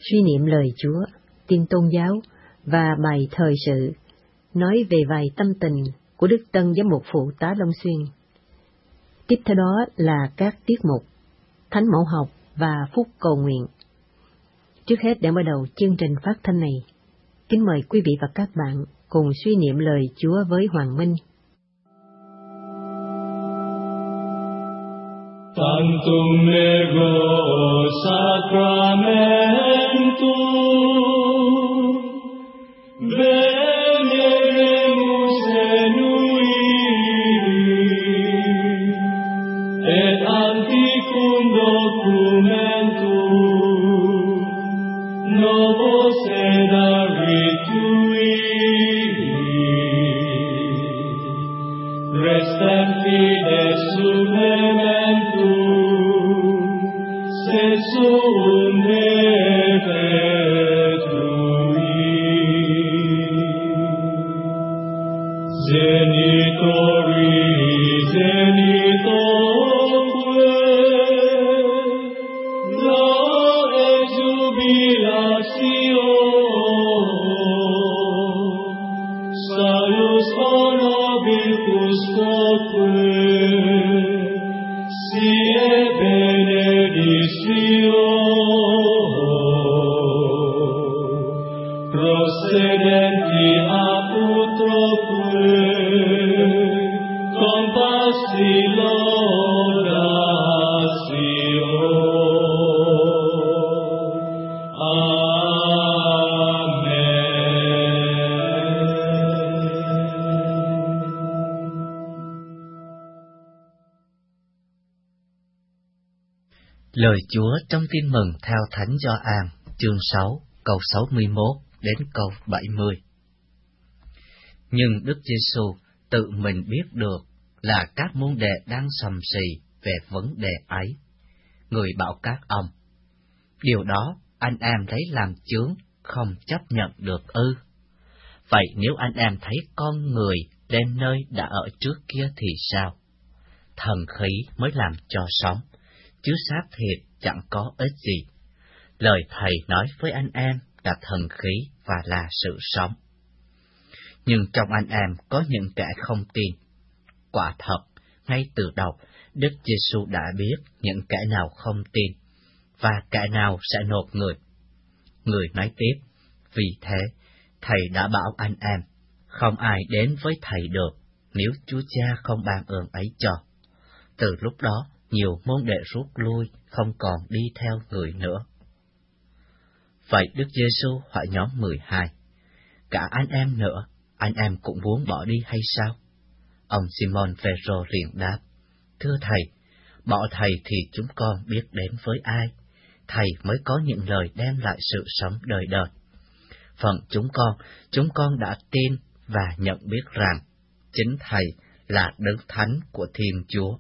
Suy niệm lời Chúa, tin tôn giáo và bài thời sự, nói về vài tâm tình của Đức Tân Giám mục Phụ tá Long Xuyên. Tiếp theo đó là các tiết mục Thánh Mẫu học và Phúc cầu nguyện. Trước hết để mở đầu chương trình phát thanh này, kính mời quý vị và các bạn cùng suy niệm lời Chúa với Hoàng Minh. Tantum ego sacramentum veneremus enui et antiquum documentum novos edaritui restem fides supplementum sensum perpetui genitori genitoque la exjubilatio salus honoribus quoque sie benedictio procedenti aputroque compassi laudatio. Lời Chúa trong Tin mừng theo Thánh Gioan, chương 6, câu 61 đến câu 70. Nhưng Đức Giêsu tự mình biết được là các môn đệ đang sầm sì về vấn đề ấy. Người bảo các ông, điều đó anh em lấy làm chướng, không chấp nhận được ư? Vậy nếu anh em thấy con người lên nơi đã ở trước kia thì sao? Thần khí mới làm cho sống, chứ xác thịt chẳng có ích gì. Lời Thầy nói với anh em là thần khí và là sự sống. Nhưng trong anh em có những kẻ không tin. Quả thật, ngay từ đầu, Đức Giêsu đã biết những kẻ nào không tin, và kẻ nào sẽ nộp người. Người nói tiếp, vì thế, Thầy đã bảo anh em, không ai đến với Thầy được, nếu Chúa Cha không ban ơn ấy cho. Từ lúc đó, nhiều môn đệ rút lui, không còn đi theo người nữa. Vậy Đức Giêsu hỏi nhóm 12, cả anh em nữa, anh em cũng muốn bỏ đi hay sao? Ông Simon Phêrô liền đáp, thưa Thầy, bỏ Thầy thì chúng con biết đến với ai? Thầy mới có những lời đem lại sự sống đời đời. Phần chúng con đã tin và nhận biết rằng chính Thầy là Đấng Thánh của Thiên Chúa.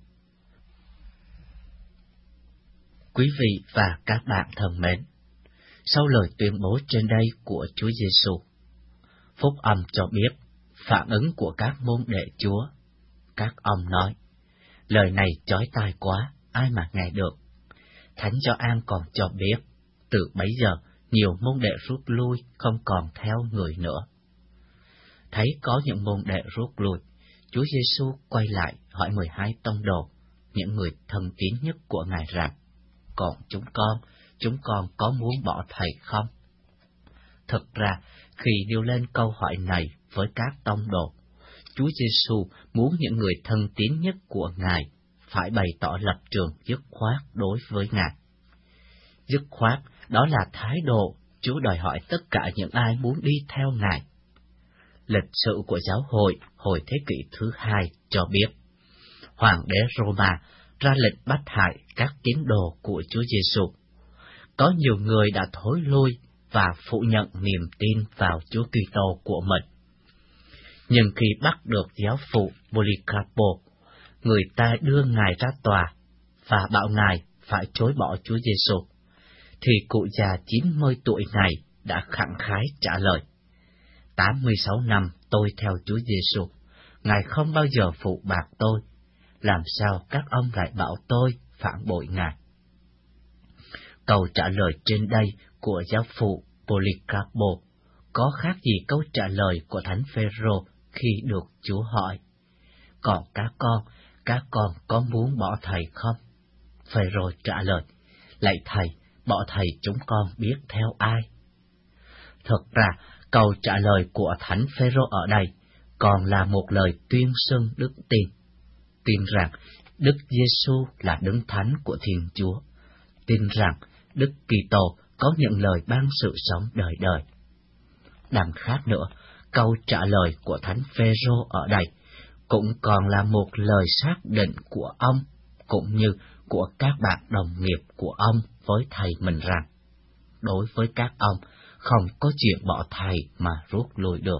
Quý vị và các bạn thân mến, sau lời tuyên bố trên đây của Chúa Giêsu, Phúc âm cho biết phản ứng của các môn đệ Chúa. Các ông nói, lời này chói tai quá, ai mà nghe được. Thánh Gioan còn cho biết, từ bấy giờ nhiều môn đệ rút lui, không còn theo người nữa. Thấy có những môn đệ rút lui, Chúa Giêsu quay lại hỏi 12 tông đồ, những người thân tín nhất của Ngài rằng, còn chúng con có muốn bỏ Thầy không? Thực ra, khi nêu lên câu hỏi này với các tông đồ, Chúa Giêsu muốn những người thân tín nhất của Ngài phải bày tỏ lập trường dứt khoát đối với Ngài. Dứt khoát, đó là thái độ Chúa đòi hỏi tất cả những ai muốn đi theo Ngài. Lịch sử của giáo hội hồi thế kỷ thứ 2 cho biết, Hoàng đế Roma ra lệnh bắt hại các tín đồ của Chúa Giêsu. Có nhiều người đã thối lui và phủ nhận niềm tin vào Chúa Kitô của mình. Nhưng khi bắt được giáo phụ Polycarpo, người ta đưa Ngài ra tòa và bảo Ngài phải chối bỏ Chúa Giêsu, thì cụ già 90 tuổi này đã khẳng khái trả lời, 86 năm tôi theo Chúa Giêsu, Ngài không bao giờ phụ bạc tôi, làm sao các ông lại bảo tôi phản bội Ngài? Câu trả lời trên đây của giáo phụ Polycarpo có khác gì câu trả lời của Thánh Phêrô khi được Chúa hỏi: "Còn các con có muốn bỏ thầy không?" Phêrô trả lời: "Lạy thầy, bỏ thầy chúng con biết theo ai?" Thực ra, câu trả lời của Thánh Phêrô ở đây còn là một lời tuyên xưng đức tin, tin rằng Đức Giêsu là Đấng Thánh của Thiên Chúa, tin rằng Đức Kitô có những lời ban sự sống đời đời. Đằng khác nữa, câu trả lời của Thánh Phêrô ở đây cũng còn là một lời xác định của ông, cũng như của các bạn đồng nghiệp của ông với thầy mình rằng, đối với các ông, không có chuyện bỏ thầy mà rút lui được.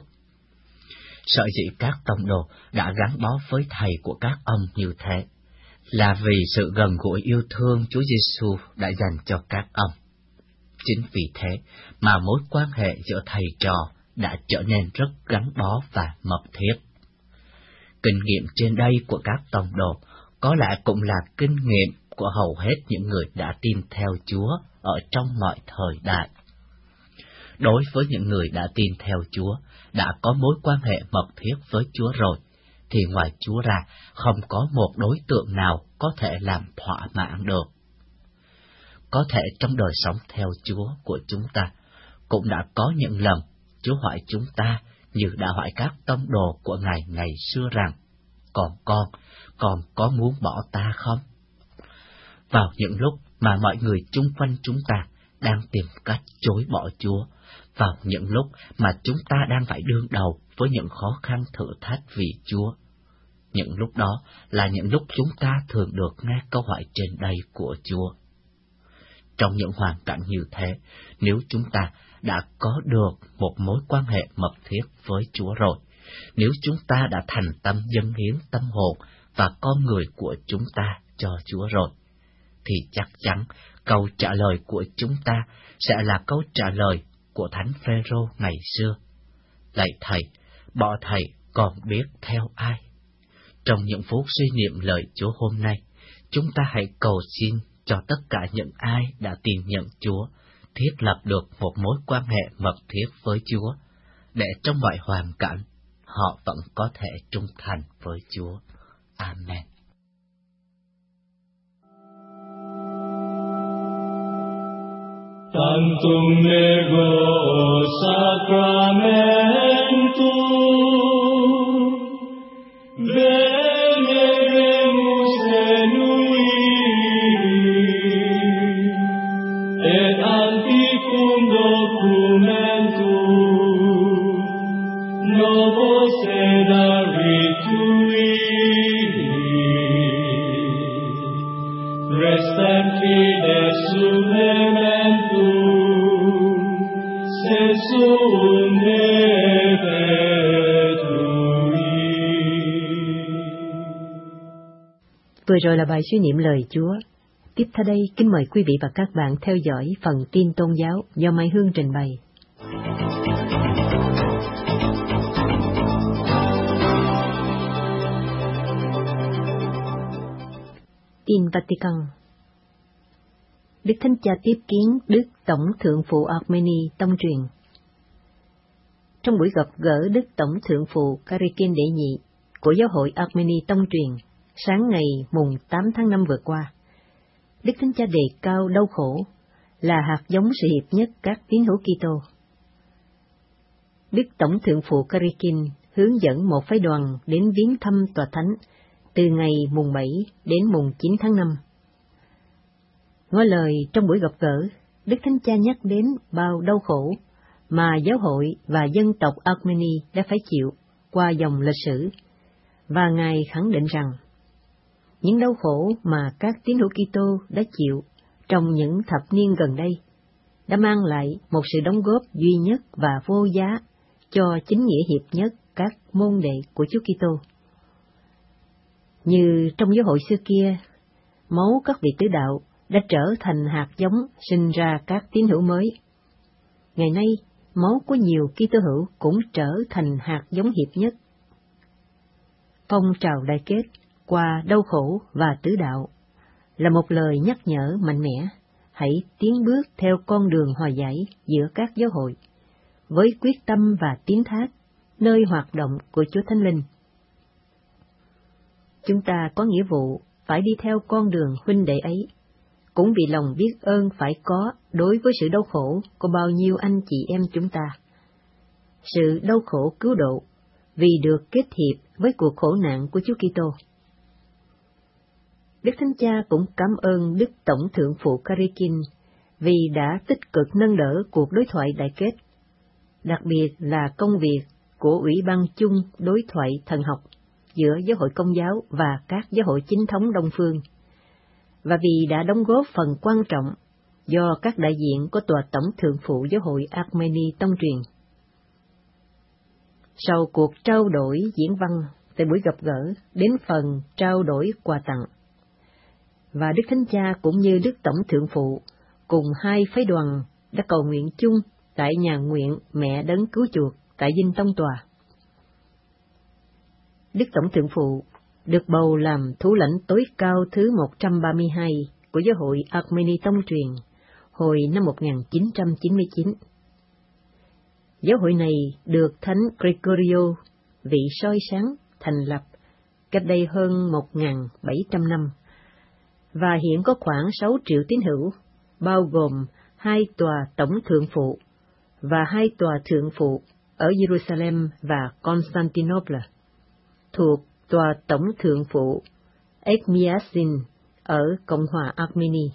Sở dĩ các tông đồ đã gắn bó với thầy của các ông như thế, là vì sự gần gũi yêu thương Chúa Giêsu đã dành cho các ông. Chính vì thế mà mối quan hệ giữa thầy trò đã trở nên rất gắn bó và mật thiết. Kinh nghiệm trên đây của các tông đồ có lẽ cũng là kinh nghiệm của hầu hết những người đã tin theo Chúa ở trong mọi thời đại. Đối với những người đã tin theo Chúa, đã có mối quan hệ mật thiết với Chúa rồi, thì ngoài Chúa ra không có một đối tượng nào có thể làm thỏa mãn được. Có thể trong đời sống theo Chúa của chúng ta, cũng đã có những lần Chúa hỏi chúng ta như đã hỏi các tông đồ của Ngài ngày xưa rằng: "Còn con có muốn bỏ ta không?" Vào những lúc mà mọi người chung quanh chúng ta đang tìm cách chối bỏ Chúa, vào những lúc mà chúng ta đang phải đương đầu với những khó khăn thử thách vì Chúa, những lúc đó là những lúc chúng ta thường được nghe câu hỏi trên đây của Chúa. Trong những hoàn cảnh như thế, nếu chúng ta đã có được một mối quan hệ mật thiết với Chúa rồi, nếu chúng ta đã thành tâm dâng hiến tâm hồn và con người của chúng ta cho Chúa rồi, thì chắc chắn câu trả lời của chúng ta sẽ là câu trả lời của Thánh Phêrô ngày xưa: "Lạy thầy, bỏ thầy còn biết theo ai?" Trong những phút suy niệm lời Chúa hôm nay, chúng ta hãy cầu xin cho tất cả những ai đã tin nhận Chúa thiết lập được một mối quan hệ mật thiết với Chúa, để trong mọi hoàn cảnh họ vẫn có thể trung thành với Chúa. Amen. Tantum ego sacramentum veneremus enui et antiquum documentum novos sedaritui restem fides supplementum sensum perpetui. Vừa rồi là bài suy niệm lời Chúa. Tiếp theo đây, kính mời quý vị và các bạn theo dõi phần tin tôn giáo do Mai Hương trình bày. Tin Vatican. Đức Thánh Cha tiếp kiến Đức Tổng Thượng phụ Armeni Tông truyền. Trong buổi gặp gỡ Đức Tổng Thượng phụ Karikin đệ nhị của Giáo hội Armeni Tông truyền sáng ngày mùng 8 tháng 5 vừa qua, Đức Thánh Cha đề cao đau khổ là hạt giống sự hiệp nhất các tín hữu Kitô. Đức Tổng Thượng phụ Karikin hướng dẫn một phái đoàn đến viếng thăm tòa thánh từ ngày mùng 7 đến mùng 9 tháng 5. Ngỏ lời trong buổi gặp gỡ, Đức Thánh Cha nhắc đến bao đau khổ mà giáo hội và dân tộc Armeni đã phải chịu qua dòng lịch sử, và Ngài khẳng định rằng những đau khổ mà các tín hữu Kitô đã chịu trong những thập niên gần đây đã mang lại một sự đóng góp duy nhất và vô giá cho chính nghĩa hiệp nhất các môn đệ của Chúa Kitô. Như trong giáo hội xưa kia, máu các vị tứ đạo đã trở thành hạt giống sinh ra các tín hữu mới. Ngày nay, máu của nhiều Kitô hữu cũng trở thành hạt giống hiệp nhất. Phong trào đại kết qua đau khổ và tứ đạo là một lời nhắc nhở mạnh mẽ hãy tiến bước theo con đường hòa giải giữa các giáo hội, với quyết tâm và tín thác, nơi hoạt động của Chúa Thánh Linh. Chúng ta có nghĩa vụ phải đi theo con đường huynh đệ ấy, cũng vì lòng biết ơn phải có đối với sự đau khổ của bao nhiêu anh chị em chúng ta. Sự đau khổ cứu độ vì được kết hiệp với cuộc khổ nạn của Chúa Kitô. Đức Thánh Cha cũng cảm ơn Đức Tổng Thượng phụ Karikin vì đã tích cực nâng đỡ cuộc đối thoại đại kết, đặc biệt là công việc của Ủy ban chung đối thoại thần học giữa giáo hội Công giáo và các giáo hội chính thống Đông phương, và vì đã đóng góp phần quan trọng do các đại diện của Tòa Tổng Thượng phụ Giáo hội Armeni tông truyền. Sau cuộc trao đổi diễn văn tại buổi gặp gỡ đến phần trao đổi quà tặng, và Đức Thánh Cha cũng như Đức Tổng Thượng phụ cùng hai phái đoàn đã cầu nguyện chung tại nhà nguyện Mẹ Đấng Cứu Chuộc tại Dinh Tông Tòa. Đức Tổng Thượng phụ được bầu làm thủ lãnh tối cao thứ 132 của Giáo hội Armeni tông truyền hồi năm 1999. Giáo hội này được Thánh Gregorio, vị soi sáng, thành lập cách đây hơn 1.700 năm, và hiện có khoảng 6 triệu tín hữu, bao gồm 2 tòa tổng thượng phụ và 2 tòa thượng phụ ở Jerusalem và Constantinople, thuộc tòa tổng thượng phụ Ekmiadzin ở Cộng hòa Armenia.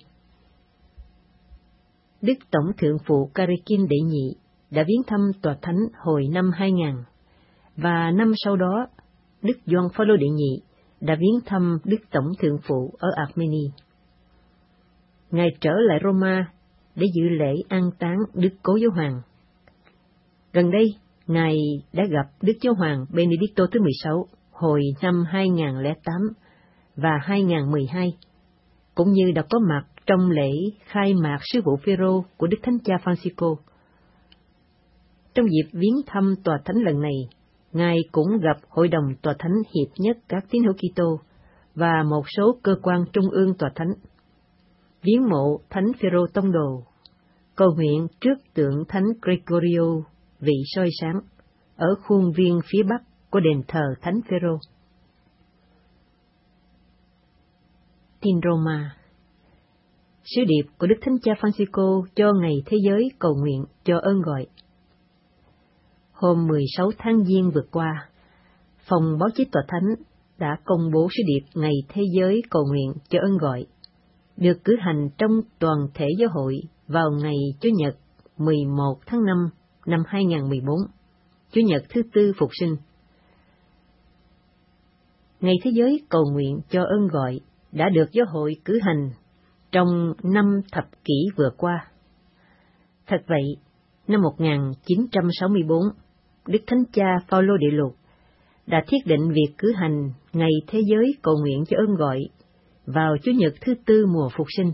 Đức Tổng Thượng phụ Karikin đệ nhị đã viếng thăm tòa thánh hồi năm 2000, và năm sau đó, Đức Gioan Phaolô đệ nhị đã viếng thăm Đức Tổng Thượng phụ ở Armenia. Ngài trở lại Roma để dự lễ an táng Đức Cố Giáo Hoàng. Gần đây, Ngài đã gặp Đức Giáo Hoàng Benedicto thứ 16 hồi năm 2008 và 2012, cũng như đã có mặt trong lễ khai mạc sứ vụ Phêrô của Đức Thánh Cha Francisco. Trong dịp viếng thăm tòa thánh lần này, Ngài cũng gặp Hội đồng tòa thánh hiệp nhất các tín hữu Kitô và một số cơ quan trung ương tòa thánh, viếng mộ Thánh Phêrô Tông Đồ, cầu nguyện trước tượng Thánh Gregorio, vị soi sáng, ở khuôn viên phía bắc của đền thờ Thánh Phêrô. Tin Roma. Sứ điệp của Đức Thánh Cha Francisco cho Ngày Thế giới cầu nguyện cho ơn gọi. Hôm 16 tháng Giêng vừa qua, Phòng Báo chí Tòa Thánh đã công bố sứ điệp Ngày Thế giới cầu nguyện cho ơn gọi, được cử hành trong toàn thể giáo hội vào ngày Chủ nhật 11 tháng 5 năm 2014, Chủ nhật thứ tư Phục sinh. Ngày Thế giới cầu nguyện cho ơn gọi đã được giáo hội cử hành trong 5 thập kỷ vừa qua. Thật vậy, năm 1964, Đức Thánh Cha Phaolô Đệ Lục đã thiết định việc cử hành Ngày Thế giới cầu nguyện cho ơn gọi vào Chủ nhật thứ tư mùa Phục sinh.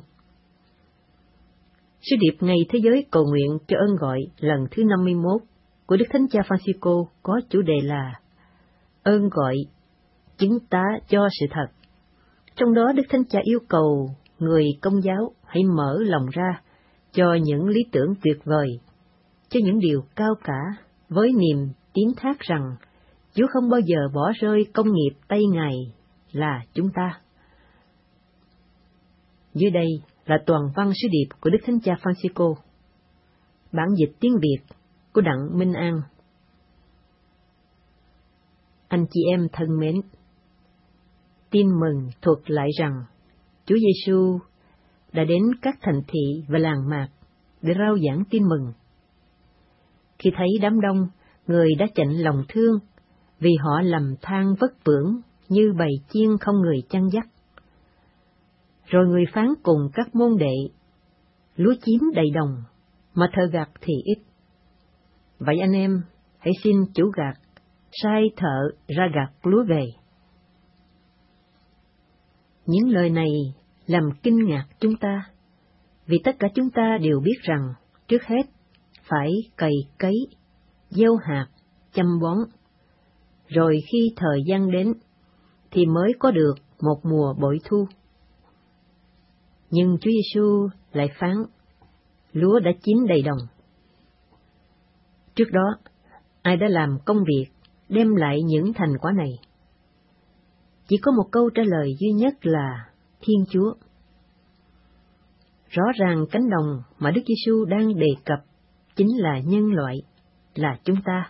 Sứ điệp Ngày Thế giới cầu nguyện cho ơn gọi lần thứ 51 của Đức Thánh Cha Francisco có chủ đề là Ơn gọi, chứng tá cho sự thật. Trong đó Đức Thánh Cha yêu cầu người Công giáo hãy mở lòng ra cho những lý tưởng tuyệt vời, cho những điều cao cả, với niềm tín thác rằng Chúa không bao giờ bỏ rơi công nghiệp tay Ngài là chúng ta. Dưới đây là toàn văn sứ điệp của Đức Thánh Cha Francisco. Bản dịch tiếng Việt của Đặng Minh An. Anh chị em thân mến, tin mừng thuật lại rằng Chúa Giêsu đã đến các thành thị và làng mạc để rao giảng tin mừng. Khi thấy đám đông, người đã chạnh lòng thương vì họ lầm than vất vưởng như bầy chiên không người chăn dắt. Rồi người phán cùng các môn đệ, lúa chín đầy đồng, mà thợ gặt thì ít. Vậy anh em, hãy xin chủ gặt sai thợ ra gặt lúa về. Những lời này làm kinh ngạc chúng ta, vì tất cả chúng ta đều biết rằng trước hết phải cày cấy, gieo hạt, chăm bón, rồi khi thời gian đến thì mới có được một mùa bội thu. Nhưng Chúa Giêsu lại phán, lúa đã chín đầy đồng. Trước đó, ai đã làm công việc đem lại những thành quả này? Chỉ có một câu trả lời duy nhất là Thiên Chúa. Rõ ràng cánh đồng mà Đức Giêsu đang đề cập chính là nhân loại, là chúng ta.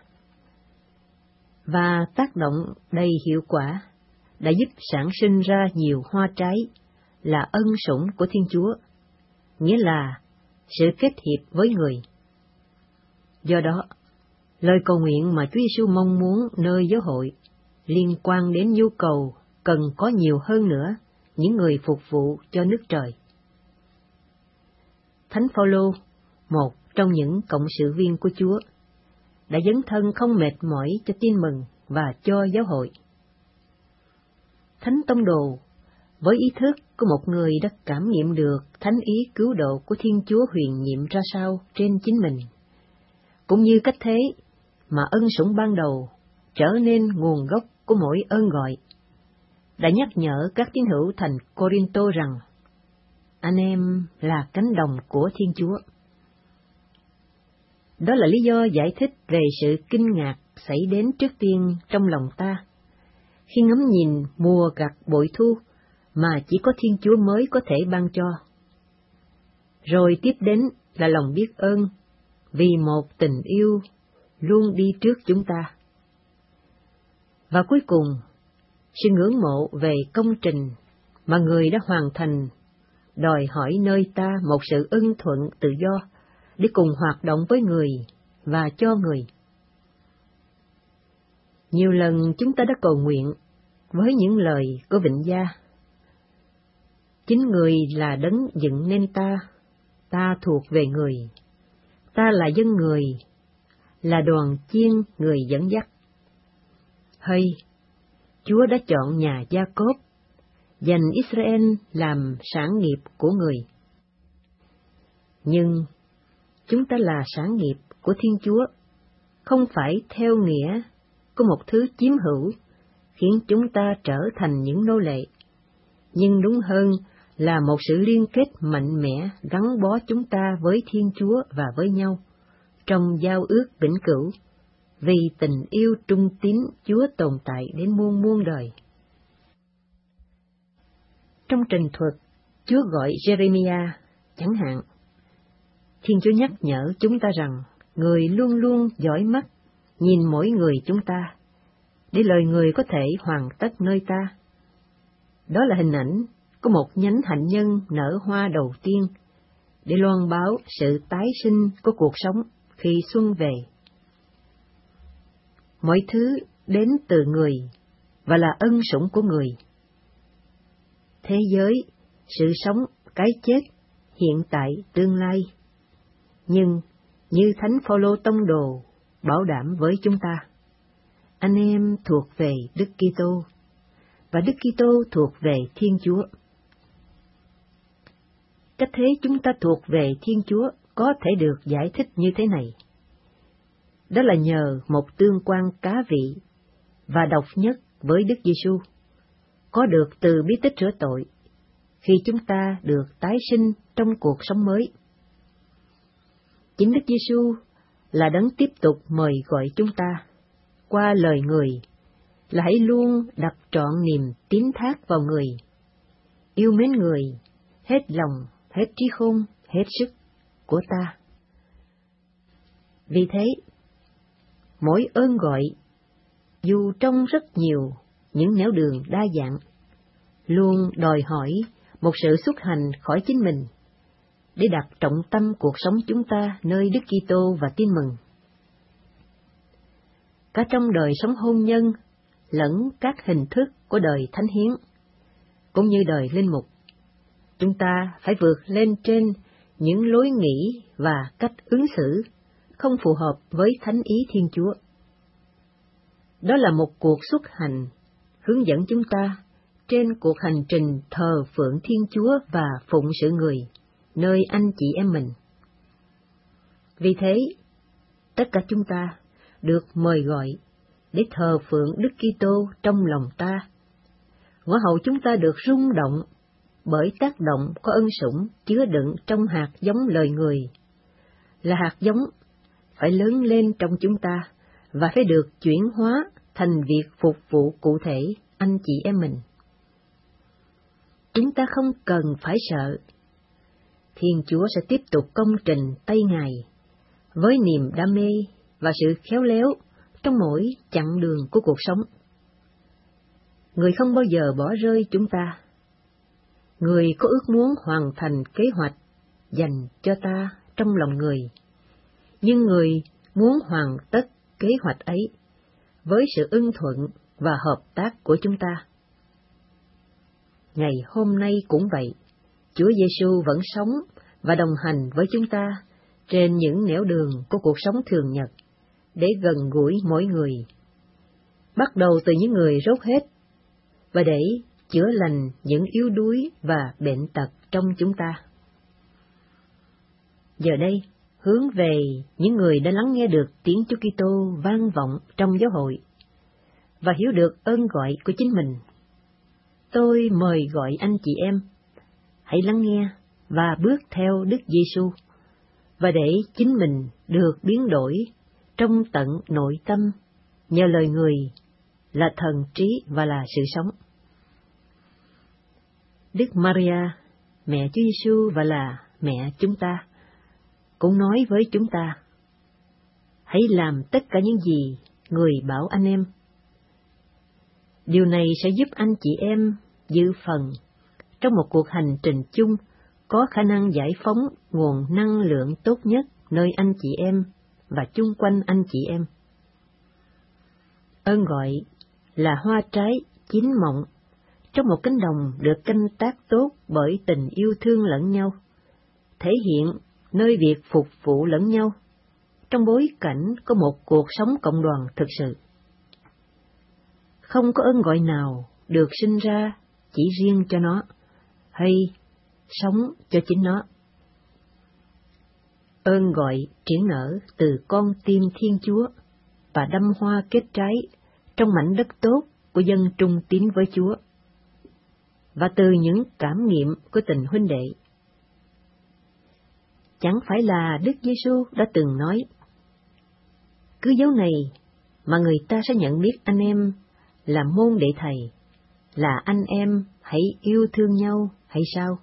Và tác động đầy hiệu quả đã giúp sản sinh ra nhiều hoa trái là ân sủng của Thiên Chúa, nghĩa là sự kết hiệp với người. Do đó, lời cầu nguyện mà Chúa Giêsu mong muốn nơi giáo hội liên quan đến nhu cầu cần có nhiều hơn nữa những người phục vụ cho nước trời. Thánh Phaolô, một trong những cộng sự viên của Chúa, đã dấn thân không mệt mỏi cho tin mừng và cho giáo hội. Thánh Tông Đồ, với ý thức của một người đã cảm nghiệm được thánh ý cứu độ của Thiên Chúa huyền nhiệm ra sao trên chính mình, cũng như cách thế mà ân sủng ban đầu trở nên nguồn gốc của mỗi ơn gọi, đã nhắc nhở các tín hữu thành Cô-rin-tô rằng anh em là cánh đồng của Thiên Chúa. Đó là lý do giải thích về sự kinh ngạc xảy đến trước tiên trong lòng ta, khi ngắm nhìn mùa gặt bội thu mà chỉ có Thiên Chúa mới có thể ban cho. Rồi tiếp đến là lòng biết ơn vì một tình yêu luôn đi trước chúng ta. Và cuối cùng, sự ngưỡng mộ về công trình mà người đã hoàn thành đòi hỏi nơi ta một sự ưng thuận tự do để cùng hoạt động với người và cho người. Nhiều lần chúng ta đã cầu nguyện với những lời của Vịnh Gia. Chính người là đấng dựng nên ta thuộc về người, ta là dân người, là đoàn chiên người dẫn dắt. Hay, Chúa đã chọn nhà Gia-cốp, dành Israel làm sản nghiệp của người. Nhưng chúng ta là sản nghiệp của Thiên Chúa, không phải theo nghĩa của một thứ chiếm hữu khiến chúng ta trở thành những nô lệ, nhưng đúng hơn là một sự liên kết mạnh mẽ gắn bó chúng ta với Thiên Chúa và với nhau trong giao ước vĩnh cửu, vì tình yêu trung tín Chúa tồn tại đến muôn muôn đời. Trong trình thuật, Chúa gọi Jeremiah, chẳng hạn, Thiên Chúa nhắc nhở chúng ta rằng người luôn luôn dõi mắt nhìn mỗi người chúng ta, để lời người có thể hoàn tất nơi ta. Đó là hình ảnh của một nhánh hạnh nhân nở hoa đầu tiên, để loan báo sự tái sinh của cuộc sống khi xuân về. Mọi thứ đến từ người và là ân sủng của người. Thế giới, sự sống, cái chết, hiện tại, tương lai. Nhưng, như Thánh Phaolô Tông Đồ bảo đảm với chúng ta, anh em thuộc về Đức Kitô, và Đức Kitô thuộc về Thiên Chúa. Cách thế chúng ta thuộc về Thiên Chúa có thể được giải thích như thế này. Đó là nhờ một tương quan cá vị và độc nhất với Đức Giêsu, có được từ bí tích rửa tội, khi chúng ta được tái sinh trong cuộc sống mới. Chính Đức Giêsu là đấng tiếp tục mời gọi chúng ta, qua lời người, là hãy luôn đặt trọn niềm tín thác vào người, yêu mến người, hết lòng, hết trí khôn, hết sức của ta. Vì thế, mỗi ơn gọi, dù trong rất nhiều những nẻo đường đa dạng, luôn đòi hỏi một sự xuất hành khỏi chính mình, để đặt trọng tâm cuộc sống chúng ta nơi Đức Kitô và tin mừng. Cả trong đời sống hôn nhân, lẫn các hình thức của đời thánh hiến, cũng như đời linh mục, chúng ta phải vượt lên trên những lối nghĩ và cách ứng xử không phù hợp với thánh ý Thiên Chúa. Đó là một cuộc xuất hành hướng dẫn chúng ta trên cuộc hành trình thờ phượng Thiên Chúa và phụng sự người, nơi anh chị em mình. Vì thế, tất cả chúng ta được mời gọi để thờ phượng Đức Kitô trong lòng ta. Ngõ hầu chúng ta được rung động bởi tác động có ân sủng chứa đựng trong hạt giống lời người, là hạt giống phải lớn lên trong chúng ta và phải được chuyển hóa thành việc phục vụ cụ thể anh chị em mình. Chúng ta không cần phải sợ. Thiên Chúa sẽ tiếp tục công trình tay Ngài với niềm đam mê và sự khéo léo trong mỗi chặng đường của cuộc sống. Người không bao giờ bỏ rơi chúng ta. Người có ước muốn hoàn thành kế hoạch dành cho ta trong lòng người, nhưng người muốn hoàn tất kế hoạch ấy với sự ưng thuận và hợp tác của chúng ta. Ngày hôm nay cũng vậy, Chúa Giêsu vẫn sống và đồng hành với chúng ta trên những nẻo đường của cuộc sống thường nhật, để gần gũi mỗi người, bắt đầu từ những người rốt hết, và để chữa lành những yếu đuối và bệnh tật trong chúng ta. Giờ đây, hướng về những người đã lắng nghe được tiếng Chúa Kitô vang vọng trong giáo hội và hiểu được ơn gọi của chính mình. Tôi mời gọi anh chị em, hãy lắng nghe và bước theo Đức Giêsu, và để chính mình được biến đổi trong tận nội tâm nhờ lời người là thần trí và là sự sống. Đức Maria, mẹ Chúa Giêsu và là mẹ chúng ta, cũng nói với chúng ta: hãy làm tất cả những gì người bảo anh em. Điều này sẽ giúp anh chị em dự phần trong một cuộc hành trình chung có khả năng giải phóng nguồn năng lượng tốt nhất nơi anh chị em và chung quanh anh chị em. Ơn gọi là hoa trái chín mọng trong một cánh đồng được canh tác tốt bởi tình yêu thương lẫn nhau, thể hiện nơi việc phục vụ lẫn nhau trong bối cảnh có một cuộc sống cộng đoàn thực sự. Không có ơn gọi nào được sinh ra chỉ riêng cho nó, hay sống cho chính nó. Ơn gọi triển nở từ con tim Thiên Chúa và đâm hoa kết trái trong mảnh đất tốt của dân trung tín với Chúa, và từ những cảm nghiệm của tình huynh đệ. Chẳng phải là Đức Giêsu đã từng nói: cứ dấu này mà người ta sẽ nhận biết anh em là môn đệ thầy, là anh em hãy yêu thương nhau hay sao?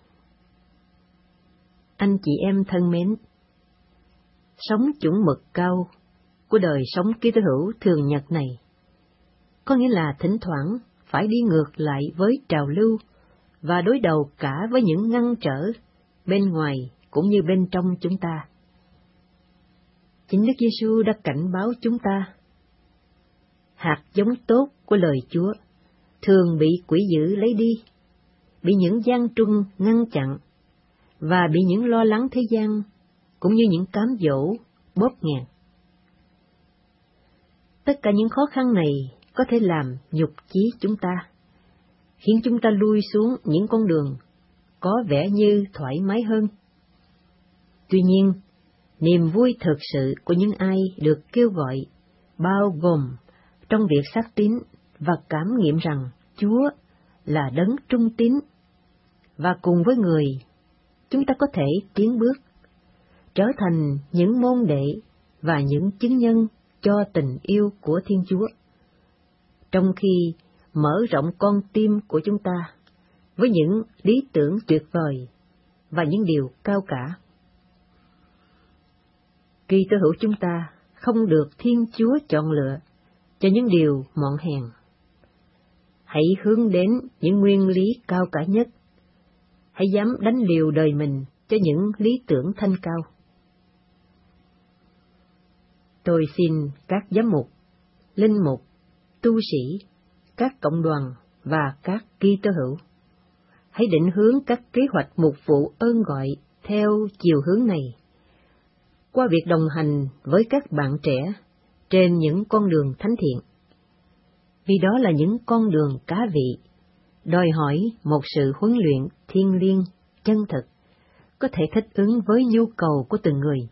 Anh chị em thân mến, sống chuẩn mực cao của đời sống Kitô hữu thường nhật này có nghĩa là thỉnh thoảng phải đi ngược lại với trào lưu và đối đầu cả với những ngăn trở bên ngoài cũng như bên trong chúng ta. Chính Đức Giêsu đã cảnh báo chúng ta: hạt giống tốt của lời Chúa thường bị quỷ dữ lấy đi, bị những gian truân ngăn chặn, và bị những lo lắng thế gian cũng như những cám dỗ bóp nghẹt. Tất cả những khó khăn này có thể làm nhục chí chúng ta, khiến chúng ta lui xuống những con đường có vẻ như thoải mái hơn. Tuy nhiên, niềm vui thực sự của những ai được kêu gọi bao gồm trong việc xác tín và cảm nghiệm rằng Chúa là đấng trung tín, và cùng với người, chúng ta có thể tiến bước, trở thành những môn đệ và những chứng nhân cho tình yêu của Thiên Chúa, trong khi mở rộng con tim của chúng ta với những lý tưởng tuyệt vời và những điều cao cả. Kitô hữu chúng ta không được Thiên Chúa chọn lựa cho những điều mọn hèn. Hãy hướng đến những nguyên lý cao cả nhất. Hãy dám đánh liều đời mình cho những lý tưởng thanh cao. Tôi xin các giám mục, linh mục, tu sĩ, các cộng đoàn và các Kitô hữu hãy định hướng các kế hoạch mục vụ ơn gọi theo chiều hướng này, qua việc đồng hành với các bạn trẻ trên những con đường thánh thiện, vì đó là những con đường cá vị, đòi hỏi một sự huấn luyện thiêng liêng, chân thực, có thể thích ứng với nhu cầu của từng người.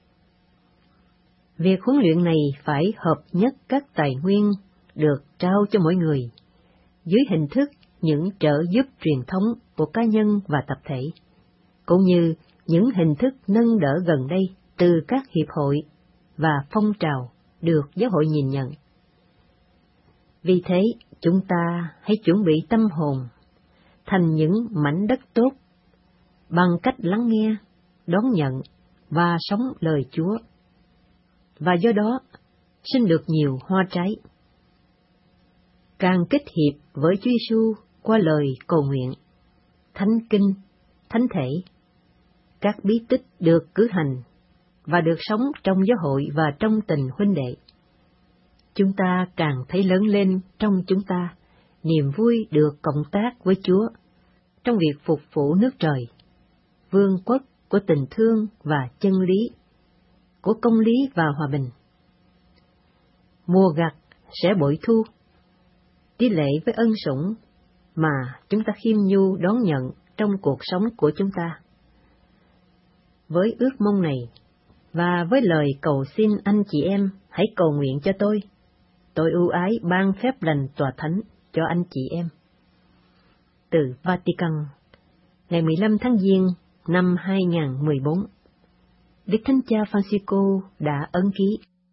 Việc huấn luyện này phải hợp nhất các tài nguyên được trao cho mỗi người, dưới hình thức những trợ giúp truyền thống của cá nhân và tập thể, cũng như những hình thức nâng đỡ gần đây từ các hiệp hội và phong trào được giáo hội nhìn nhận. Vì thế, chúng ta hãy chuẩn bị tâm hồn thành những mảnh đất tốt bằng cách lắng nghe, đón nhận và sống lời Chúa, và do đó sinh được nhiều hoa trái. Càng kết hiệp với Chúa Giêsu qua lời cầu nguyện, thánh kinh, thánh thể, các bí tích được cử hành và được sống trong giáo hội và trong tình huynh đệ, chúng ta càng thấy lớn lên trong chúng ta niềm vui được cộng tác với Chúa trong việc phục vụ nước trời, vương quốc của tình thương và chân lý, của công lý và hòa bình. Mùa gặt sẽ bội thu, tỷ lệ với ân sủng mà chúng ta khiêm nhu đón nhận trong cuộc sống của chúng ta. Với ước mong này, và với lời cầu xin anh chị em hãy cầu nguyện cho tôi ưu ái ban phép lành tòa thánh cho anh chị em. Từ Vatican, ngày 15 tháng Giêng năm 2014, Đức Thánh Cha Francisco đã ấn ký.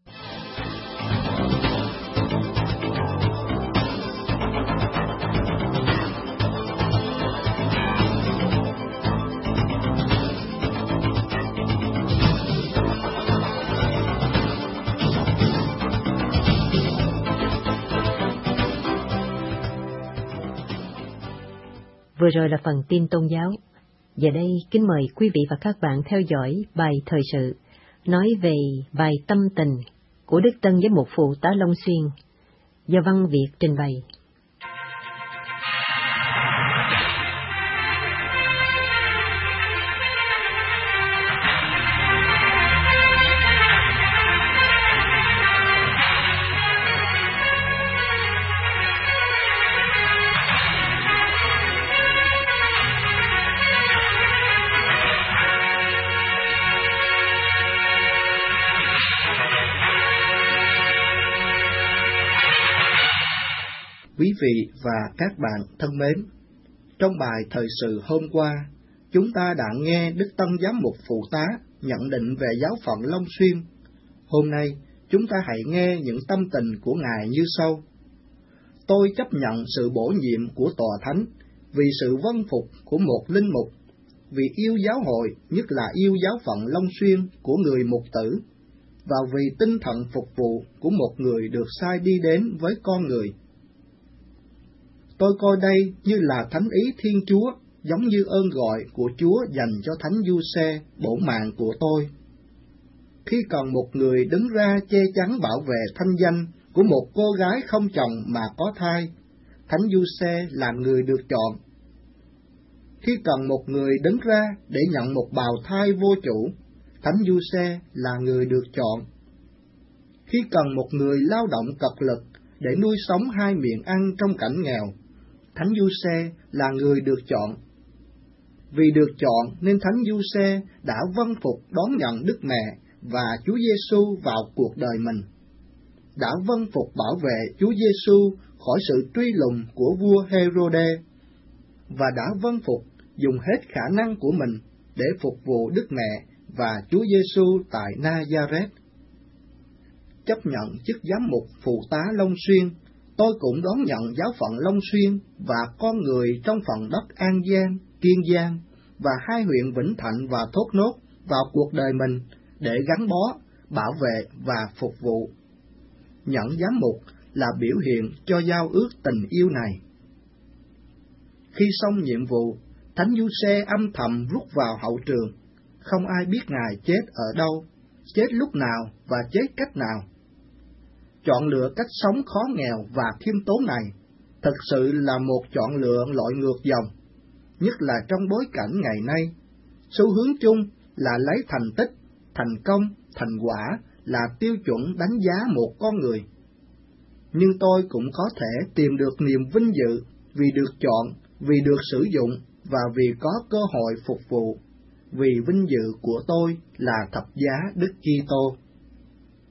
Vừa rồi là phần tin tôn giáo. Giờ đây, kính mời quý vị và các bạn theo dõi bài thời sự nói về bài tâm tình của Đức Tân Giám mục Phụ tá Long Xuyên do Văn Việt trình bày. Quý vị và các bạn thân mến, trong bài thời sự hôm qua, chúng ta đã nghe Đức Tân Giám mục Phụ tá nhận định về giáo phận Long Xuyên. Hôm nay, chúng ta hãy nghe những tâm tình của Ngài như sau. Tôi chấp nhận sự bổ nhiệm của Tòa Thánh vì sự vâng phục của một linh mục, vì yêu giáo hội, nhất là yêu giáo phận Long Xuyên của người mục tử, và vì tinh thần phục vụ của một người được sai đi đến với con người. Tôi coi đây như là thánh ý Thiên Chúa, giống như ơn gọi của Chúa dành cho Thánh Giuse, bổ mạng của tôi. Khi cần một người đứng ra che chắn bảo vệ thanh danh của một cô gái không chồng mà có thai, Thánh Giuse là người được chọn. Khi cần một người đứng ra để nhận một bào thai vô chủ, Thánh Giuse là người được chọn. Khi cần một người lao động cật lực để nuôi sống hai miệng ăn trong cảnh nghèo, Thánh Giuse là người được chọn. Vì được chọn nên Thánh Giuse đã vâng phục đón nhận Đức Mẹ và Chúa Giêsu vào cuộc đời mình, đã vâng phục bảo vệ Chúa Giêsu khỏi sự truy lùng của vua Hêrôđê, và đã vâng phục dùng hết khả năng của mình để phục vụ Đức Mẹ và Chúa Giêsu tại Na-gia-rét. Chấp nhận chức giám mục Phụ tá Long Xuyên, tôi cũng đón nhận giáo phận Long Xuyên và con người trong phần đất An Giang, Kiên Giang và hai huyện Vĩnh Thạnh và Thốt Nốt vào cuộc đời mình để gắn bó, bảo vệ và phục vụ. Nhận giám mục là biểu hiện cho giao ước tình yêu này. Khi xong nhiệm vụ, Thánh Giuse âm thầm rút vào hậu trường, không ai biết Ngài chết ở đâu, chết lúc nào và chết cách nào. Chọn lựa cách sống khó nghèo và khiêm tốn này thực sự là một chọn lựa lội ngược dòng, nhất là trong bối cảnh ngày nay. Xu hướng chung là lấy thành tích, thành công, thành quả là tiêu chuẩn đánh giá một con người. Nhưng tôi cũng có thể tìm được niềm vinh dự vì được chọn, vì được sử dụng và vì có cơ hội phục vụ, vì vinh dự của tôi là thập giá Đức Kitô.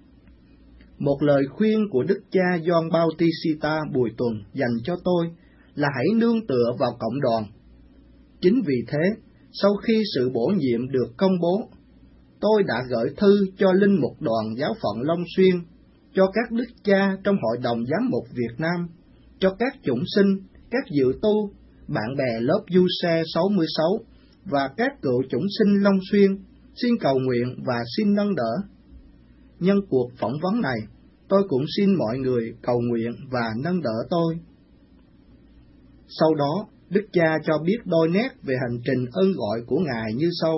Một lời khuyên của Đức cha Gioan Bautista Bùi Tuần dành cho tôi là hãy nương tựa vào cộng đoàn. Chính vì thế, sau khi sự bổ nhiệm được công bố, tôi đã gửi thư cho linh mục đoàn giáo phận Long Xuyên, cho các đức cha trong Hội đồng Giám mục Việt Nam, cho các chủng sinh, các dự tu, bạn bè lớp du xe 66 và các cựu chủng sinh Long Xuyên, xin cầu nguyện và xin nâng đỡ. Nhân cuộc phỏng vấn này, tôi cũng xin mọi người cầu nguyện và nâng đỡ tôi. Sau đó, Đức Cha cho biết đôi nét về hành trình ơn gọi của Ngài như sau.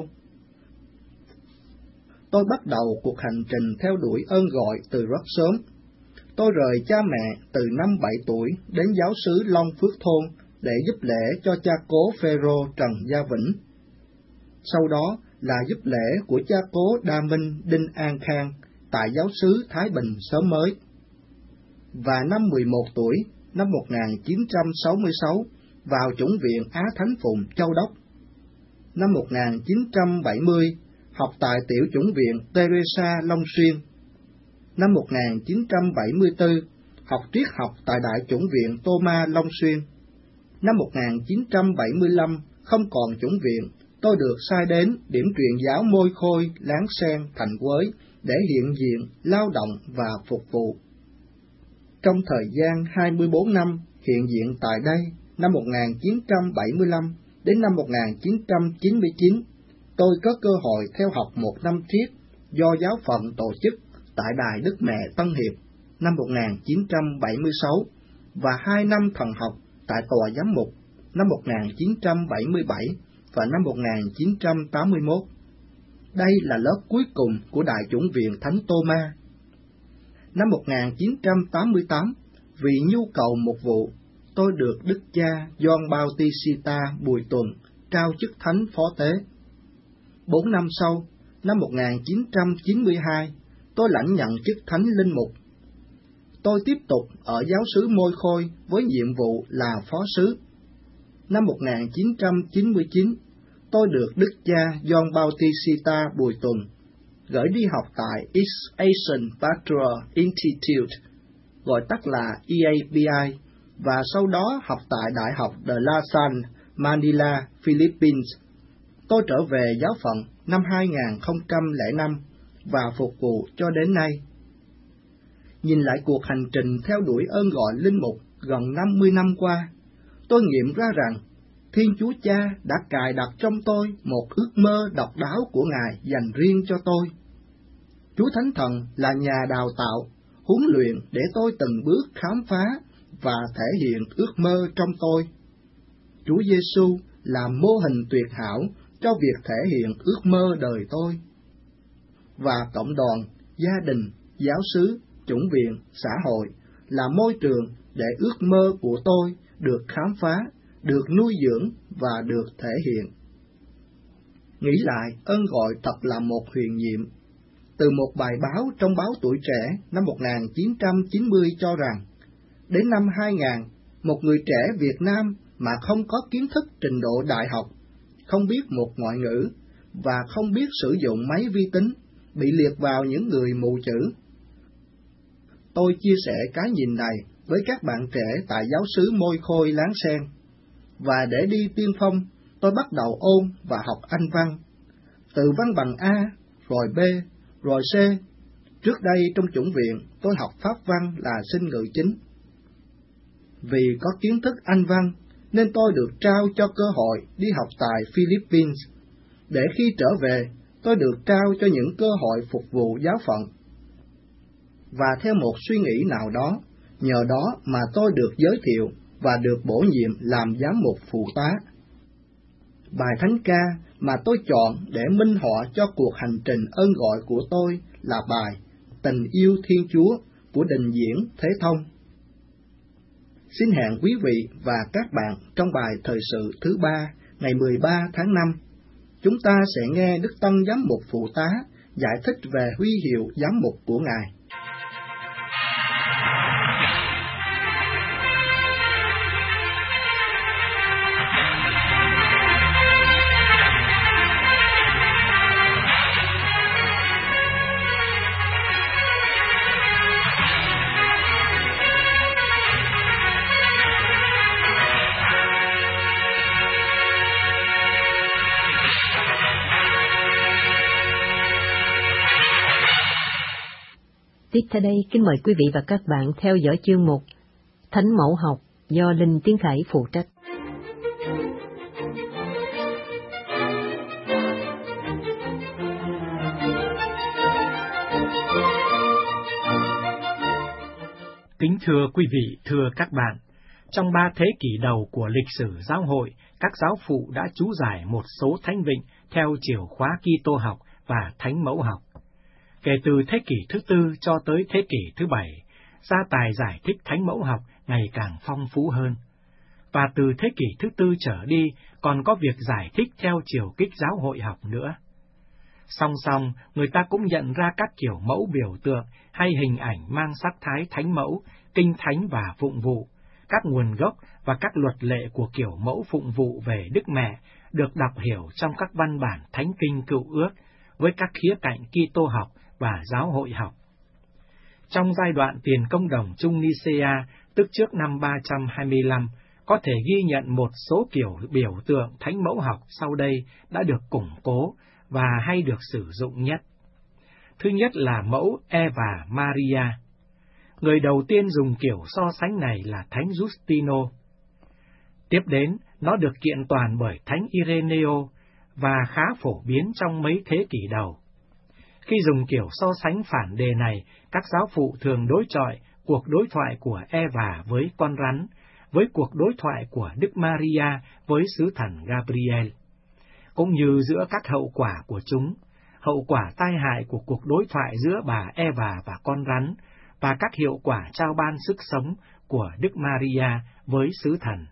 Tôi bắt đầu cuộc hành trình theo đuổi ơn gọi từ rất sớm. Tôi rời cha mẹ từ năm 7 tuổi đến giáo xứ Long Phước Thôn để giúp lễ cho cha cố Phêrô Trần Gia Vĩnh. Sau đó là giúp lễ của cha cố Đa Minh Đinh An Khang tại giáo xứ Thái Bình Xóm Mới. Và năm 11 tuổi, năm 1966, vào chủng viện Á Thánh Phùng Châu Đốc. Năm 1970, học tại tiểu chủng viện Teresa Long Xuyên. Năm 1974, học triết học tại đại chủng viện Thomas Long Xuyên. Năm 1975, không còn chủng viện, tôi được sai đến điểm truyền giáo Môi Khôi, Láng Sen, Thành Quới để hiện diện, lao động và phục vụ. Trong thời gian 24 năm hiện diện tại đây, năm 1975 đến năm 1999, tôi có cơ hội theo học một năm triết do giáo phận tổ chức tại Đài Đức Mẹ Tân Hiệp năm 1976 và 2 năm thần học tại Tòa Giám mục năm 1977 và năm 1981. Đây là lớp cuối cùng của Đại chủng viện Thánh Tô-ma. Năm 1988, vì nhu cầu mục vụ, tôi được Đức cha Gioan Bautista Bùi Tuần trao chức Thánh Phó Tế. 4 năm sau, năm 1992, tôi lãnh nhận chức Thánh Linh Mục. Tôi tiếp tục ở giáo xứ Môi Khôi với nhiệm vụ là phó xứ. Năm 1999, tôi được Đức cha Gioan Bautista Bùi Tuần gửi đi học tại East Asian Pastoral Institute, gọi tắt là EAPI, và sau đó học tại Đại học De La Salle, Manila, Philippines. Tôi trở về giáo phận năm 2005 và phục vụ cho đến nay. Nhìn lại cuộc hành trình theo đuổi ơn gọi linh mục gần 50 năm qua, tôi nghiệm ra rằng Thiên Chúa Cha đã cài đặt trong tôi một ước mơ độc đáo của Ngài dành riêng cho tôi. Chúa Thánh Thần là nhà đào tạo, huấn luyện để tôi từng bước khám phá và thể hiện ước mơ trong tôi. Chúa Giêsu là mô hình tuyệt hảo cho việc thể hiện ước mơ đời tôi. Và cộng đoàn, gia đình, giáo xứ, chủng viện, xã hội là môi trường để ước mơ của tôi được khám phá, được nuôi dưỡng và được thể hiện. Nghĩ lại, ơn gọi thật là một huyền nhiệm. Từ một bài báo trong báo Tuổi Trẻ năm 1990 cho rằng, đến năm 2000, một người trẻ Việt Nam mà không có kiến thức trình độ đại học, không biết một ngoại ngữ và không biết sử dụng máy vi tính, bị liệt vào những người mù chữ. Tôi chia sẻ cái nhìn này với các bạn trẻ tại giáo xứ Môi Khôi Láng Sen, và để đi tiên phong, tôi bắt đầu ôn và học Anh văn, từ văn bằng A, rồi B, rồi C. Trước đây trong chủng viện, tôi học Pháp văn là sinh ngữ chính. Vì có kiến thức Anh văn, nên tôi được trao cho cơ hội đi học tại Philippines, để khi trở về, tôi được trao cho những cơ hội phục vụ giáo phận. Và theo một suy nghĩ nào đó, nhờ đó mà tôi được giới thiệu và được bổ nhiệm làm giám mục phụ tá. Bài thánh ca mà tôi chọn để minh họa cho cuộc hành trình ơn gọi của tôi là bài Tình yêu Thiên Chúa của Đình Diễn Thế Thông. Xin hẹn quý vị và các bạn trong bài thời sự thứ 3 ngày 13 tháng 5. Chúng ta sẽ nghe Đức Tân Giám mục phụ tá giải thích về huy hiệu giám mục của Ngài. Tiếp theo đây, kính mời quý vị và các bạn theo dõi chương mục Thánh Mẫu Học do Linh Tiến Khải phụ trách. Kính thưa quý vị, thưa các bạn, trong 3 thế kỷ đầu của lịch sử giáo hội, các giáo phụ đã chú giải một số thánh vịnh theo chiều khóa Kitô học và Thánh Mẫu học. Kể từ thế kỷ thứ 4 cho tới thế kỷ thứ 7, gia tài giải thích Thánh Mẫu học ngày càng phong phú hơn. Và từ thế kỷ thứ 4 trở đi còn có việc giải thích theo chiều kích giáo hội học nữa. Song song, người ta cũng nhận ra các kiểu mẫu biểu tượng hay hình ảnh mang sắc thái thánh mẫu, kinh thánh và phụng vụ, các nguồn gốc và các luật lệ của kiểu mẫu phụng vụ về Đức Mẹ được đọc hiểu trong các văn bản thánh kinh Cựu Ước với các khía cạnh Kitô học và giáo hội học. Trong giai đoạn tiền công đồng Trung Nicea, tức trước năm 325, có thể ghi nhận một số kiểu biểu tượng thánh mẫu học sau đây đã được củng cố và hay được sử dụng nhất. Thứ nhất là mẫu Eva Maria. Người đầu tiên dùng kiểu so sánh này là Thánh Justino. Tiếp đến, nó được kiện toàn bởi Thánh Ireneo và khá phổ biến trong mấy thế kỷ đầu. Khi dùng kiểu so sánh phản đề này, các giáo phụ thường đối chọi cuộc đối thoại của Eva với con rắn, với cuộc đối thoại của Đức Maria với sứ thần Gabriel, cũng như giữa các hậu quả của chúng, hậu quả tai hại của cuộc đối thoại giữa bà Eva và con rắn, và các hiệu quả trao ban sức sống của Đức Maria với sứ thần.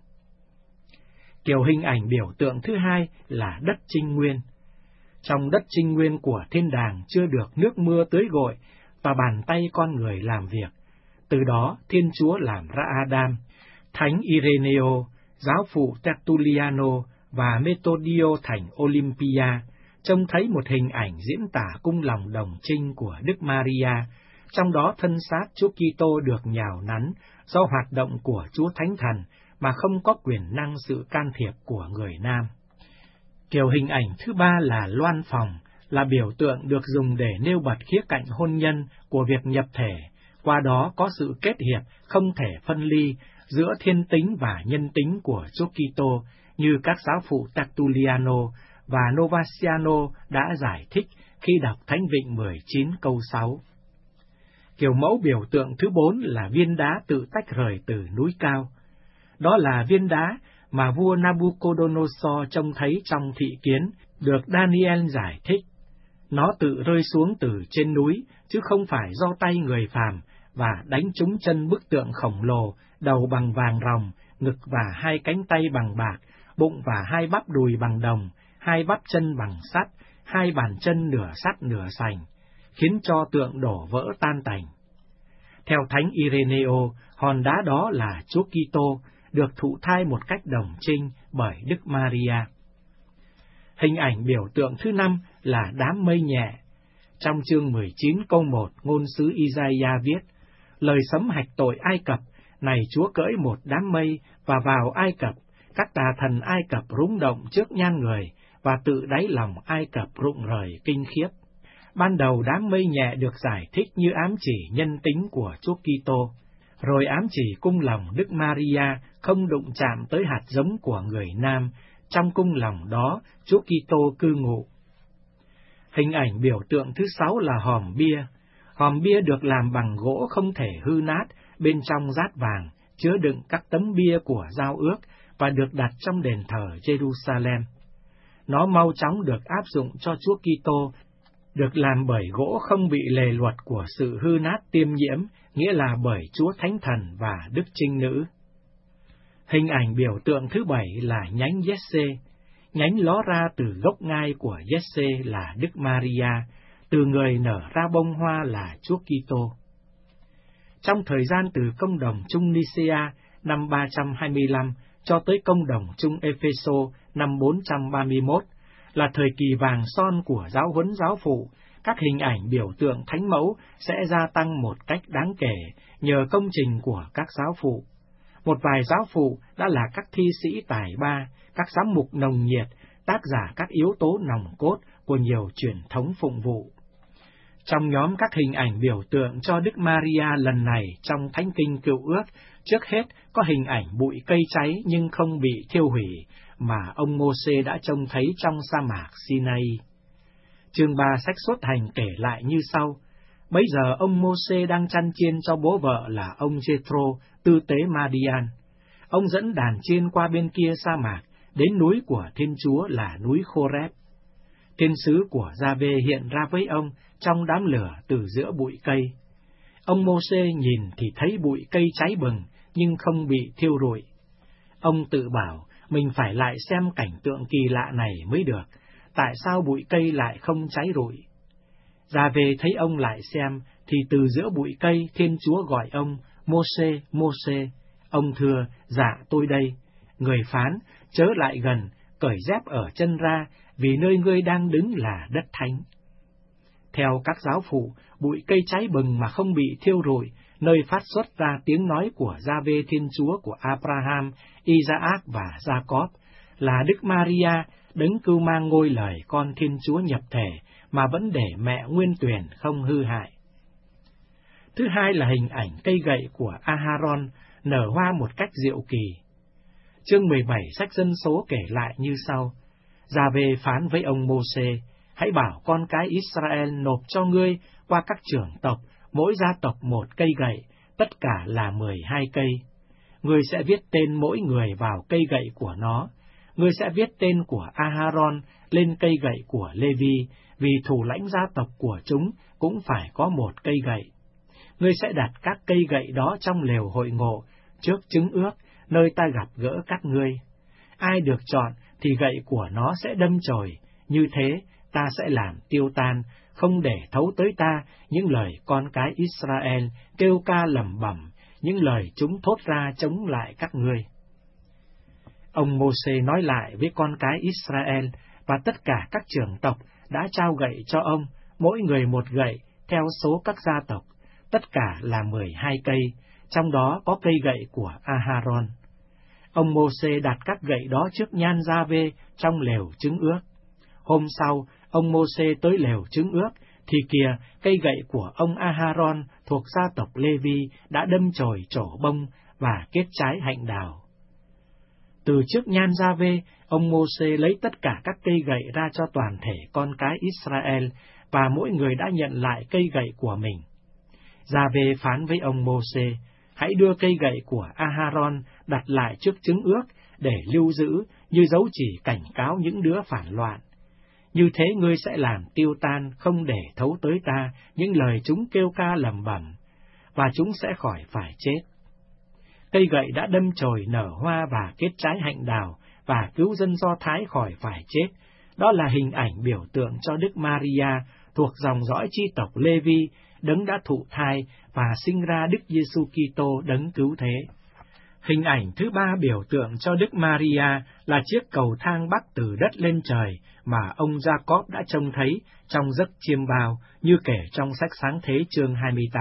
Kiểu hình ảnh biểu tượng thứ hai là đất trinh nguyên. Trong đất trinh nguyên của thiên đàng chưa được nước mưa tưới gội và bàn tay con người làm việc. Từ đó Thiên Chúa làm ra Adam. Thánh Ireneo, giáo phụ Tertulliano và Metodio thành Olympia trông thấy một hình ảnh diễn tả cung lòng đồng trinh của Đức Maria, trong đó thân xác Chúa Kitô được nhào nắn do hoạt động của Chúa Thánh Thần mà không có quyền năng sự can thiệp của người nam. Kiểu hình ảnh thứ ba là loan phòng, là biểu tượng được dùng để nêu bật khía cạnh hôn nhân của việc nhập thể, qua đó có sự kết hiệp không thể phân ly giữa thiên tính và nhân tính của Chúa Kitô, như các giáo phụ Tertulliano và Novaciano đã giải thích khi đọc Thánh Vịnh 19 câu 6. Kiểu mẫu biểu tượng thứ 4 là viên đá tự tách rời từ núi cao. Đó là viên đá mà vua Nabucodonosor trông thấy trong thị kiến, được Daniel giải thích. Nó tự rơi xuống từ trên núi, chứ không phải do tay người phàm, và đánh trúng chân bức tượng khổng lồ, đầu bằng vàng ròng, ngực và 2 cánh tay bằng bạc, bụng và 2 bắp đùi bằng đồng, 2 bắp chân bằng sắt, 2 bàn chân nửa sắt nửa sành, khiến cho tượng đổ vỡ tan tành. Theo Thánh Ireneo, hòn đá đó là Chúa Kitô, được thụ thai một cách đồng trinh bởi Đức Maria. Hình ảnh biểu tượng thứ 5 là đám mây nhẹ. Trong chương 19 câu 1, ngôn sứ Isaiah viết: lời sấm hạch tội Ai Cập, này Chúa cưỡi một đám mây và vào Ai Cập, các tà thần Ai Cập rúng động trước nhan người, và tự đáy lòng Ai Cập rụng rời kinh khiếp. Ban đầu đám mây nhẹ được giải thích như ám chỉ nhân tính của Chúa Kitô, rồi ám chỉ cung lòng Đức Maria không đụng chạm tới hạt giống của người nam, trong cung lòng đó Chúa Kitô cư ngụ. Hình ảnh biểu tượng thứ 6 là hòm bia. Hòm bia được làm bằng gỗ không thể hư nát, bên trong dát vàng, chứa đựng các tấm bia của giao ước và được đặt trong đền thờ Jerusalem. Nó mau chóng được áp dụng cho Chúa Kitô, được làm bởi gỗ không bị lề luật của sự hư nát tiêm nhiễm, nghĩa là bởi Chúa Thánh Thần và Đức Trinh Nữ. Hình ảnh biểu tượng thứ 7 là nhánh Giê-xê. Nhánh ló ra từ gốc ngai của Giê-xê là Đức Maria, từ người nở ra bông hoa là Chúa Kitô. Trong thời gian từ công đồng Trung Nicea năm 325 cho tới công đồng Trung Epheso năm 431, là thời kỳ vàng son của giáo huấn giáo phụ, các hình ảnh biểu tượng thánh mẫu sẽ gia tăng một cách đáng kể nhờ công trình của các giáo phụ. Một vài giáo phụ đã là các thi sĩ tài ba, các giám mục nồng nhiệt, tác giả các yếu tố nòng cốt của nhiều truyền thống phụng vụ. Trong nhóm các hình ảnh biểu tượng cho Đức Maria lần này trong Thánh Kinh Cựu Ước, trước hết có hình ảnh bụi cây cháy nhưng không bị thiêu hủy mà ông Mô-xê đã trông thấy trong sa mạc Sinai. Chương 3 sách Xuất Hành kể lại như sau. Bấy giờ ông Mô-xê đang chăn chiên cho bố vợ là ông Jethro, tư tế Madian. Ông dẫn đàn chiên qua bên kia sa mạc, đến núi của Thiên Chúa là núi Khoreb. Thiên sứ của Gia-vê hiện ra với ông trong đám lửa từ giữa bụi cây. Ông Mô-xê nhìn thì thấy bụi cây cháy bừng, nhưng không bị thiêu rụi. Ông tự bảo, mình phải lại xem cảnh tượng kỳ lạ này mới được, tại sao bụi cây lại không cháy rụi? Gia-vê thấy ông lại xem, thì từ giữa bụi cây Thiên Chúa gọi ông, Mô-xê, Mô-xê. Ông thưa, dạ tôi đây. Người phán, chớ lại gần, cởi dép ở chân ra, vì nơi ngươi đang đứng là đất thánh. Theo các giáo phụ, bụi cây cháy bừng mà không bị thiêu rụi, nơi phát xuất ra tiếng nói của Gia-vê Thiên Chúa của Abraham, Isaac và Jacob, là Đức Maria, đấng cưu mang ngôi lời con Thiên Chúa nhập thể, mà vẫn để mẹ nguyên tuyển không hư hại. Thứ hai là hình ảnh cây gậy của Aharon, nở hoa một cách diệu kỳ. Chương 17 sách Dân số kể lại như sau. Gia-vê phán với ông Mô-xê, hãy bảo con cái Israel nộp cho ngươi qua các trưởng tộc, mỗi gia tộc một cây gậy, tất cả là 12 cây. Ngươi sẽ viết tên mỗi người vào cây gậy của nó. Ngươi sẽ viết tên của Aharon lên cây gậy của Lê-vi, vì thủ lãnh gia tộc của chúng cũng phải có một cây gậy. Ngươi sẽ đặt các cây gậy đó trong lều hội ngộ, trước chứng ước, nơi ta gặp gỡ các ngươi. Ai được chọn thì gậy của nó sẽ đâm chồi, như thế ta sẽ làm tiêu tan, không để thấu tới ta những lời con cái Israel kêu ca lẩm bẩm, những lời chúng thốt ra chống lại các ngươi. Ông Mô-xê nói lại với con cái Israel, và tất cả các trưởng tộc đã trao gậy cho ông, mỗi người một gậy, theo số các gia tộc, tất cả là 12 cây, trong đó có cây gậy của Aharon. Ông Mô-xê đặt các gậy đó trước nhan Gia-vê trong lều chứng ước. Hôm sau, ông Mô-xê tới lều chứng ước, thì kìa, cây gậy của ông Aharon thuộc gia tộc Lê-vi đã đâm chồi trổ bông và kết trái hạnh đào. Từ trước nhan Gia-vê, ông Mô-xê lấy tất cả các cây gậy ra cho toàn thể con cái Israel, và mỗi người đã nhận lại cây gậy của mình. Gia-vê phán với ông Mô-xê, hãy đưa cây gậy của Aharon đặt lại trước chứng ước, để lưu giữ như dấu chỉ cảnh cáo những đứa phản loạn. Như thế ngươi sẽ làm tiêu tan, không để thấu tới ta những lời chúng kêu ca lẩm bẩm, và chúng sẽ khỏi phải chết. Cây gậy đã đâm chồi nở hoa và kết trái hạnh đào, và cứu dân Do Thái khỏi phải chết. Đó là hình ảnh biểu tượng cho Đức Maria, thuộc dòng dõi chi tộc Lê-vi, đấng đã thụ thai và sinh ra Đức Giêsu Kitô đấng cứu thế. Hình ảnh thứ ba biểu tượng cho Đức Maria là chiếc cầu thang bắc từ đất lên trời mà ông Jacob đã trông thấy trong giấc chiêm bao, như kể trong sách Sáng Thế chương 28.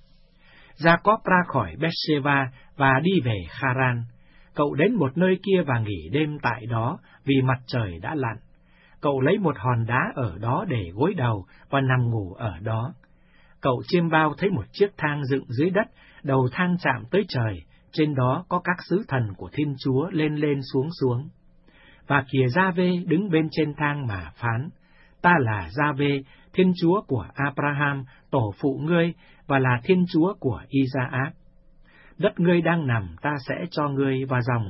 Jacob ra khỏi Bethsheba và đi về Kharan. Cậu đến một nơi kia và nghỉ đêm tại đó vì mặt trời đã lặn. Cậu lấy một hòn đá ở đó để gối đầu và nằm ngủ ở đó. Cậu chiêm bao thấy một chiếc thang dựng dưới đất, đầu thang chạm tới trời, trên đó có các sứ thần của Thiên Chúa lên lên xuống xuống. Và kìa Gia-vê đứng bên trên thang mà phán, ta là Gia-vê, Thiên Chúa của Abraham, tổ phụ ngươi, và là Thiên Chúa của Isaac. Đất ngươi đang nằm ta sẽ cho ngươi và dòng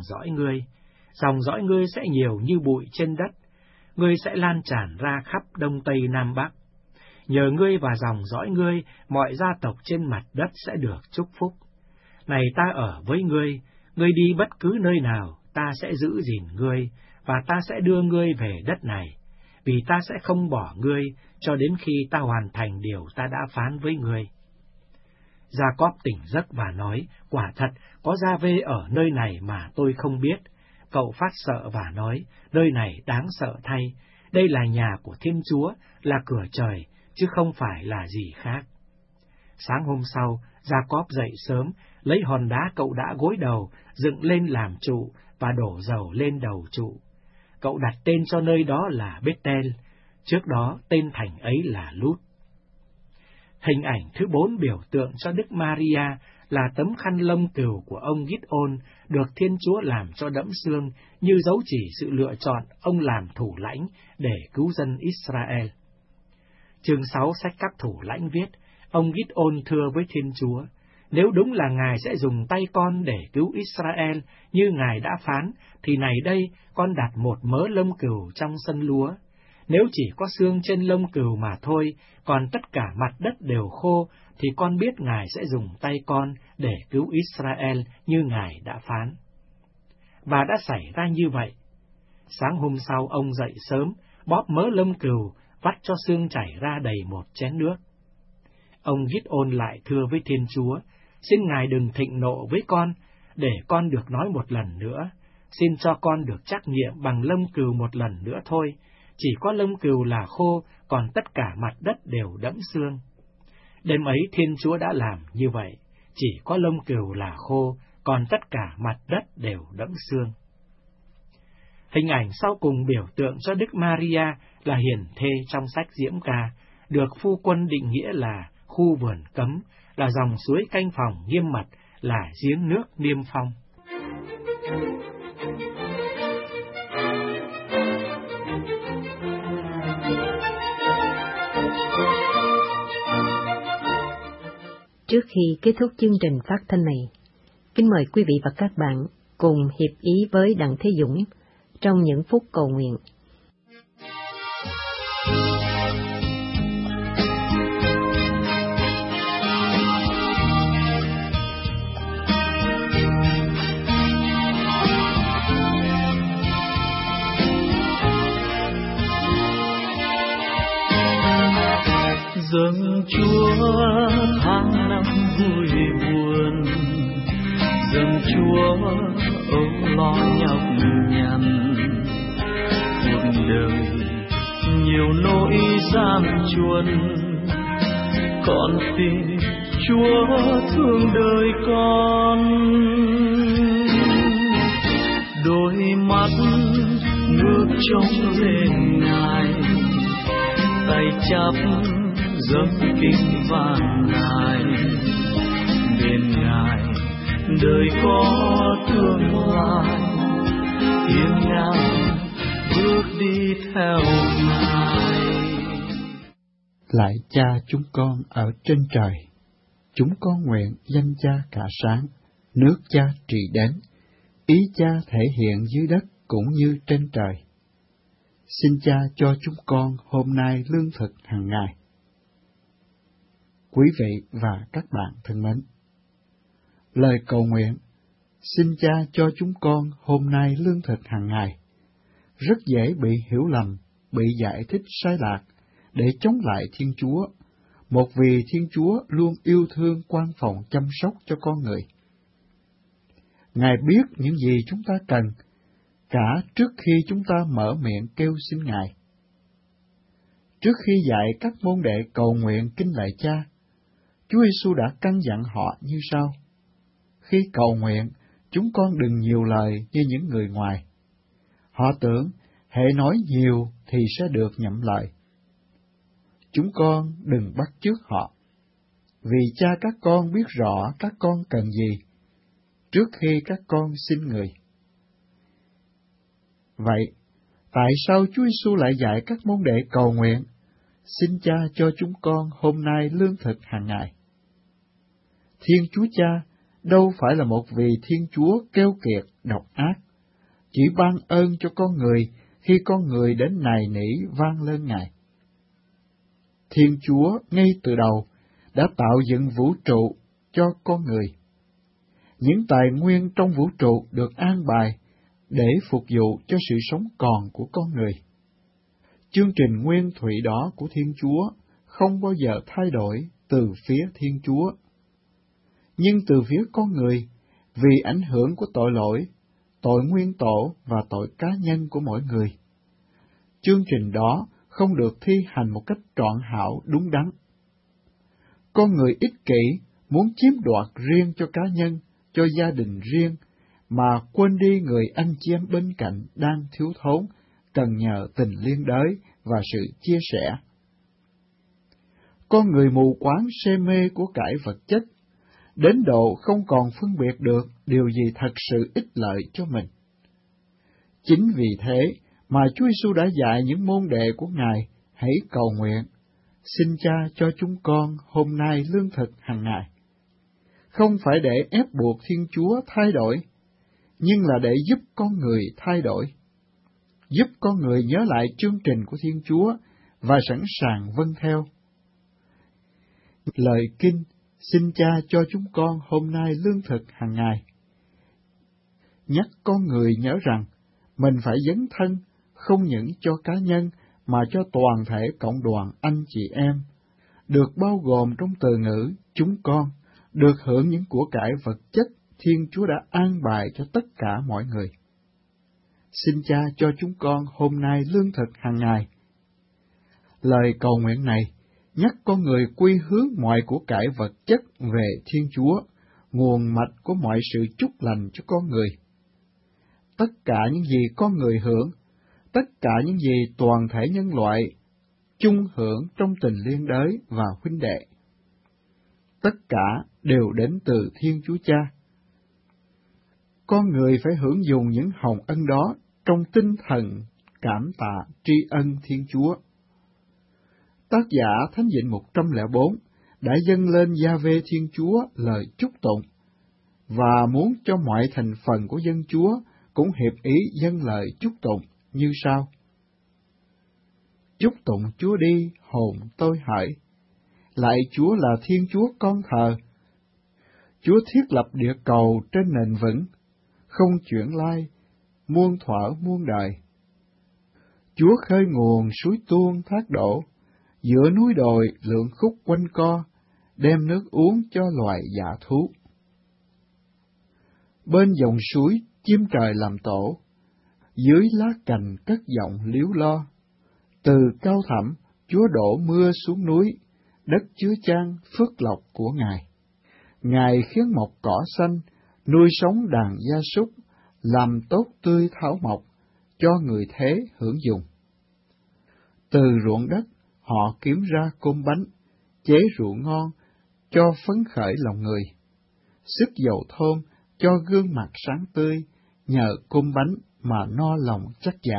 dõi ngươi sẽ nhiều như bụi trên đất, ngươi sẽ lan tràn ra khắp Đông Tây Nam Bắc. Nhờ ngươi và dòng dõi ngươi, mọi gia tộc trên mặt đất sẽ được chúc phúc. Này ta ở với ngươi đi bất cứ nơi nào, ta sẽ giữ gìn ngươi, và ta sẽ đưa ngươi về đất này, vì ta sẽ không bỏ ngươi cho đến khi ta hoàn thành điều ta đã phán với ngươi. Jacob tỉnh giấc và nói, quả thật, có Gia-vê ở nơi này mà tôi không biết. Cậu phát sợ và nói, nơi này đáng sợ thay, đây là nhà của Thiên Chúa, là cửa trời, chứ không phải là gì khác. Sáng hôm sau, Jacob dậy sớm, lấy hòn đá cậu đã gối đầu, dựng lên làm trụ và đổ dầu lên đầu trụ. Cậu đặt tên cho nơi đó là Bethel, trước đó tên thành ấy là Lút. Hình ảnh thứ 4 biểu tượng cho Đức Maria là tấm khăn lông cừu của ông Gideon được Thiên Chúa làm cho đẫm xương như dấu chỉ sự lựa chọn ông làm thủ lãnh để cứu dân Israel. Chương 6 sách các thủ lãnh viết, ông Gideon thưa với Thiên Chúa, nếu đúng là Ngài sẽ dùng tay con để cứu Israel như Ngài đã phán, thì này đây con đặt một mớ lông cừu trong sân lúa. Nếu chỉ có xương trên lông cừu mà thôi, còn tất cả mặt đất đều khô, thì con biết Ngài sẽ dùng tay con để cứu Israel như Ngài đã phán. Và đã xảy ra như vậy. Sáng hôm sau ông dậy sớm, bóp mớ lông cừu, vắt cho xương chảy ra đầy một chén nước. Ông Gideon lại thưa với Thiên Chúa, xin Ngài đừng thịnh nộ với con, để con được nói một lần nữa. Xin cho con được trắc nghiệm bằng lông cừu một lần nữa thôi. Chỉ có lông cừu là khô, còn tất cả mặt đất đều đẫm xương. Đêm ấy Thiên Chúa đã làm như vậy. Chỉ có lông cừu là khô, còn tất cả mặt đất đều đẫm xương. Hình ảnh sau cùng biểu tượng cho Đức Maria là hiền thê trong sách Diễm Ca, được phu quân định nghĩa là khu vườn cấm, là dòng suối canh phòng nghiêm mật, là giếng nước niêm phong. Trước khi kết thúc chương trình phát thanh này, kính mời quý vị và các bạn cùng hiệp ý với Đặng Thế Dũng trong những phút cầu nguyện. Dâng Chúa tháng năm vui buồn, dâng Chúa âu lo nhọc nhằn, cuộc đời nhiều nỗi gian truân, con tin Chúa thương đời con. Đôi mắt ngước trông lên Ngài, tay chắp dâng kính vàng Ngài, bên Ngài đời có tương lai, hiên ngang bước đi theo Ngài. Lạy Cha chúng con ở trên trời, chúng con nguyện danh Cha cả sáng, nước Cha trị đến, ý Cha thể hiện dưới đất cũng như trên trời. Xin Cha cho chúng con hôm nay lương thực hàng ngày. Quý vị và các bạn thân mến, lời cầu nguyện, xin Cha cho chúng con hôm nay lương thực hàng ngày, rất dễ bị hiểu lầm, bị giải thích sai lạc, để chống lại Thiên Chúa, một vì Thiên Chúa luôn yêu thương quan phòng chăm sóc cho con người. Ngài biết những gì chúng ta cần, cả trước khi chúng ta mở miệng kêu xin Ngài. Trước khi dạy các môn đệ cầu nguyện kính lạy Cha, Chúa Giêsu đã căn dặn họ như sau: khi cầu nguyện, chúng con đừng nhiều lời như những người ngoài. Họ tưởng hễ nói nhiều thì sẽ được nhậm lời. Chúng con đừng bắt chước họ, vì Cha các con biết rõ các con cần gì trước khi các con xin người. Vậy, tại sao Chúa Giêsu lại dạy các môn đệ cầu nguyện, xin Cha cho chúng con hôm nay lương thực hàng ngày? Thiên Chúa Cha đâu phải là một vị Thiên Chúa keo kiệt, độc ác, chỉ ban ơn cho con người khi con người đến nài nỉ vang lên Ngài. Thiên Chúa ngay từ đầu đã tạo dựng vũ trụ cho con người. Những tài nguyên trong vũ trụ được an bài để phục vụ cho sự sống còn của con người. Chương trình nguyên thủy đó của Thiên Chúa không bao giờ thay đổi từ phía Thiên Chúa. Nhưng từ phía con người, vì ảnh hưởng của tội lỗi, tội nguyên tổ và tội cá nhân của mỗi người, chương trình đó không được thi hành một cách trọn hảo đúng đắn. Con người ích kỷ muốn chiếm đoạt riêng cho cá nhân, cho gia đình riêng, mà quên đi người anh chị em bên cạnh đang thiếu thốn, cần nhờ tình liên đới và sự chia sẻ. Con người mù quáng say mê của cải vật chất, đến độ không còn phân biệt được điều gì thật sự ích lợi cho mình. Chính vì thế mà Chúa Giêsu đã dạy những môn đệ của Ngài hãy cầu nguyện: Xin Cha cho chúng con hôm nay lương thực hàng ngày. Không phải để ép buộc Thiên Chúa thay đổi, nhưng là để giúp con người thay đổi, giúp con người nhớ lại chương trình của Thiên Chúa và sẵn sàng vâng theo. Lời kinh: Xin Cha cho chúng con hôm nay lương thực hàng ngày, nhắc con người nhớ rằng mình phải dấn thân không những cho cá nhân mà cho toàn thể cộng đoàn anh chị em, được bao gồm trong từ ngữ chúng con, được hưởng những của cải vật chất Thiên Chúa đã an bài cho tất cả mọi người. Xin Cha cho chúng con hôm nay lương thực hàng ngày. Lời cầu nguyện này nhắc con người quy hướng mọi của cải vật chất về Thiên Chúa, nguồn mạch của mọi sự chúc lành cho con người. Tất cả những gì con người hưởng, tất cả những gì toàn thể nhân loại chung hưởng trong tình liên đới và huynh đệ, tất cả đều đến từ Thiên Chúa Cha. Con người phải hưởng dùng những hồng ân đó trong tinh thần cảm tạ tri ân Thiên Chúa. Tác giả Thánh Vịnh 104 đã dâng lên Giê-hô-va Thiên Chúa lời chúc tụng, và muốn cho mọi thành phần của dân Chúa cũng hiệp ý dâng lời chúc tụng như sau: Chúc tụng Chúa đi, hồn tôi hỡi, lạy Chúa là Thiên Chúa con thờ. Chúa thiết lập địa cầu trên nền vững, không chuyển lai, muôn thuở muôn đời. Chúa khơi nguồn suối tuôn thác đổ, giữa núi đồi lượng khúc quanh co, đem nước uống cho loài dã thú. Bên dòng suối chim trời làm tổ, dưới lá cành cất giọng líu lo. Từ cao thẳm Chúa đổ mưa xuống núi, đất chứa chan phước lộc của Ngài. Ngài khiến mọc cỏ xanh, nuôi sống đàn gia súc, làm tốt tươi thảo mộc, cho người thế hưởng dùng. Từ ruộng đất họ kiếm ra cơm bánh, chế rượu ngon, cho phấn khởi lòng người. Sức dầu thơm cho gương mặt sáng tươi, nhờ cơm bánh mà no lòng chắc dạ.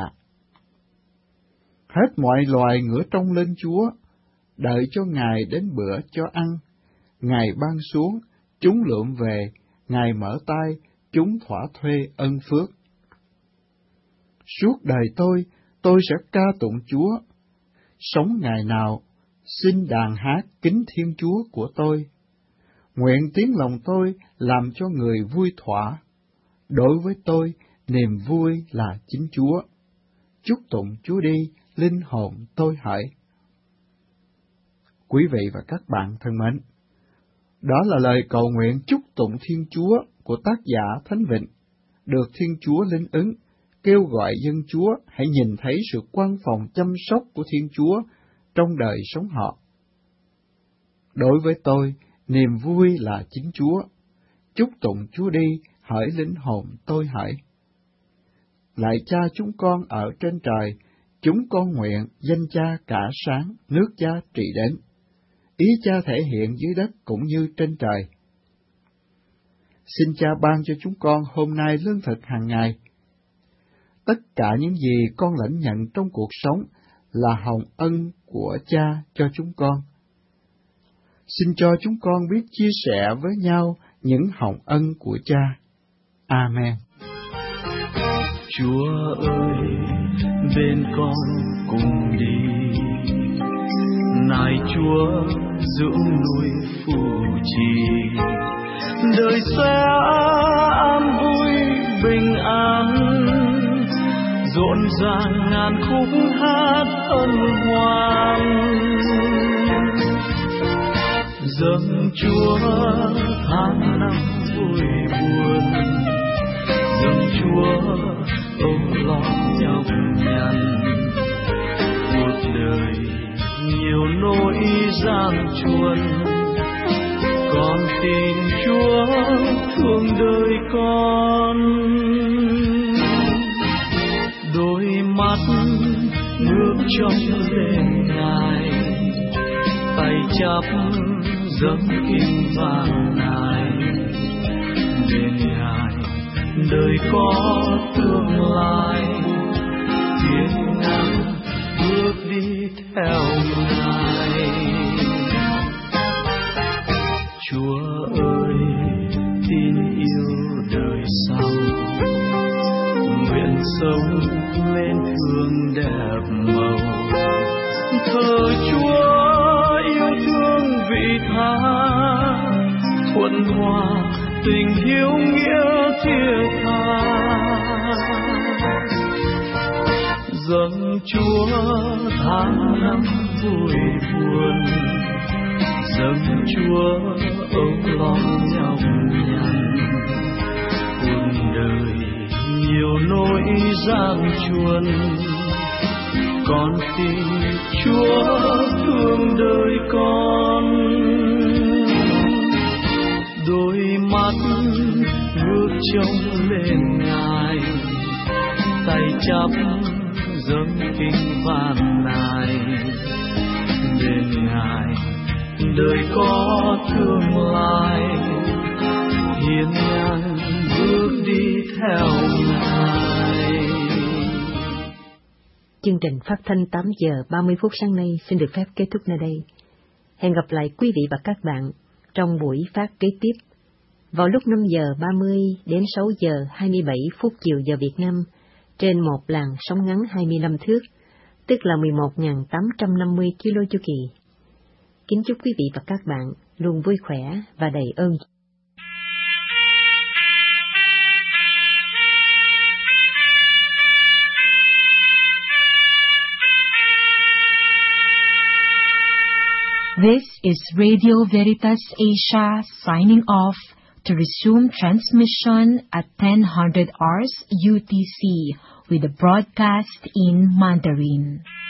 Hết mọi loài ngửa trông lên Chúa, đợi cho Ngài đến bữa cho ăn. Ngài ban xuống, chúng lượm về, Ngài mở tay, chúng thỏa thuê ân phước. Suốt đời tôi sẽ ca tụng Chúa. Sống ngày nào, xin đàn hát kính Thiên Chúa của tôi. Nguyện tiếng lòng tôi làm cho người vui thỏa. Đối với tôi, niềm vui là chính Chúa. Chúc tụng Chúa đi, linh hồn tôi hỡi. Quý vị và các bạn thân mến, đó là lời cầu nguyện chúc tụng Thiên Chúa của tác giả Thánh Vịnh, được Thiên Chúa linh ứng, kêu gọi dân Chúa hãy nhìn thấy sự quan phòng chăm sóc của Thiên Chúa trong đời sống họ. Đối với tôi, niềm vui là chính Chúa. Chúc tụng Chúa đi, hỡi linh hồn tôi hỡi. Lạy Cha chúng con ở trên trời, chúng con nguyện danh Cha cả sáng, nước Cha trị đến. Ý Cha thể hiện dưới đất cũng như trên trời. Xin Cha ban cho chúng con hôm nay lương thực hàng ngày. Tất cả những gì con lãnh nhận trong cuộc sống là hồng ân của Cha cho chúng con. Xin cho chúng con biết chia sẻ với nhau những hồng ân của Cha. Amen. Chúa ơi, bên con cùng đi. Này Chúa, dưỡng nuôi phù trì. Đời sẽ an vui bình an, rộn ràng ngàn khúc hát hân hoan. Dâng Chúa tháng năm vui buồn, dâng Chúa âu lo nhọc nhằn. Cuộc đời nhiều nỗi gian truân, con tin Chúa thương đời con. Đôi mắt ngước trông lên Ngài, tay chắp dâng kinh vàng này, để Ngài đời có tương lai, thiên ngang bước đi theo Ngài. Chúa ơi, tin yêu đời sau, nguyện sống lên thương đẹp màu, thờ Chúa yêu thương vị tha, thuận hòa tình hiếu nghĩa thiết tha. Dâng Chúa tháng năm vui buồn, dâng Chúa âu lo nhọc nhằn, cuộc đời nhiều nỗi gian truân, con tin Chúa thương đời con. Đôi mắt ngước trông lên Ngài, tay chắp dâng kinh vàng này, để Ngài đời có tương lai, hiên ngang bước đi theo Ngài. Chương trình phát thanh 8 giờ 30 phút sáng nay xin được phép kết thúc nơi đây. Hẹn gặp lại quý vị và các bạn trong buổi phát kế tiếp vào lúc 5 giờ 30 đến 6 giờ 27 phút chiều giờ Việt Nam trên một làn sóng ngắn 25 thước, tức là 11.850 kilo chu kỳ. Kính chúc quý vị và các bạn luôn vui khỏe và đầy ơn. This is Radio Veritas Asia signing off to resume transmission at 10:00 hours UTC with the broadcast in Mandarin.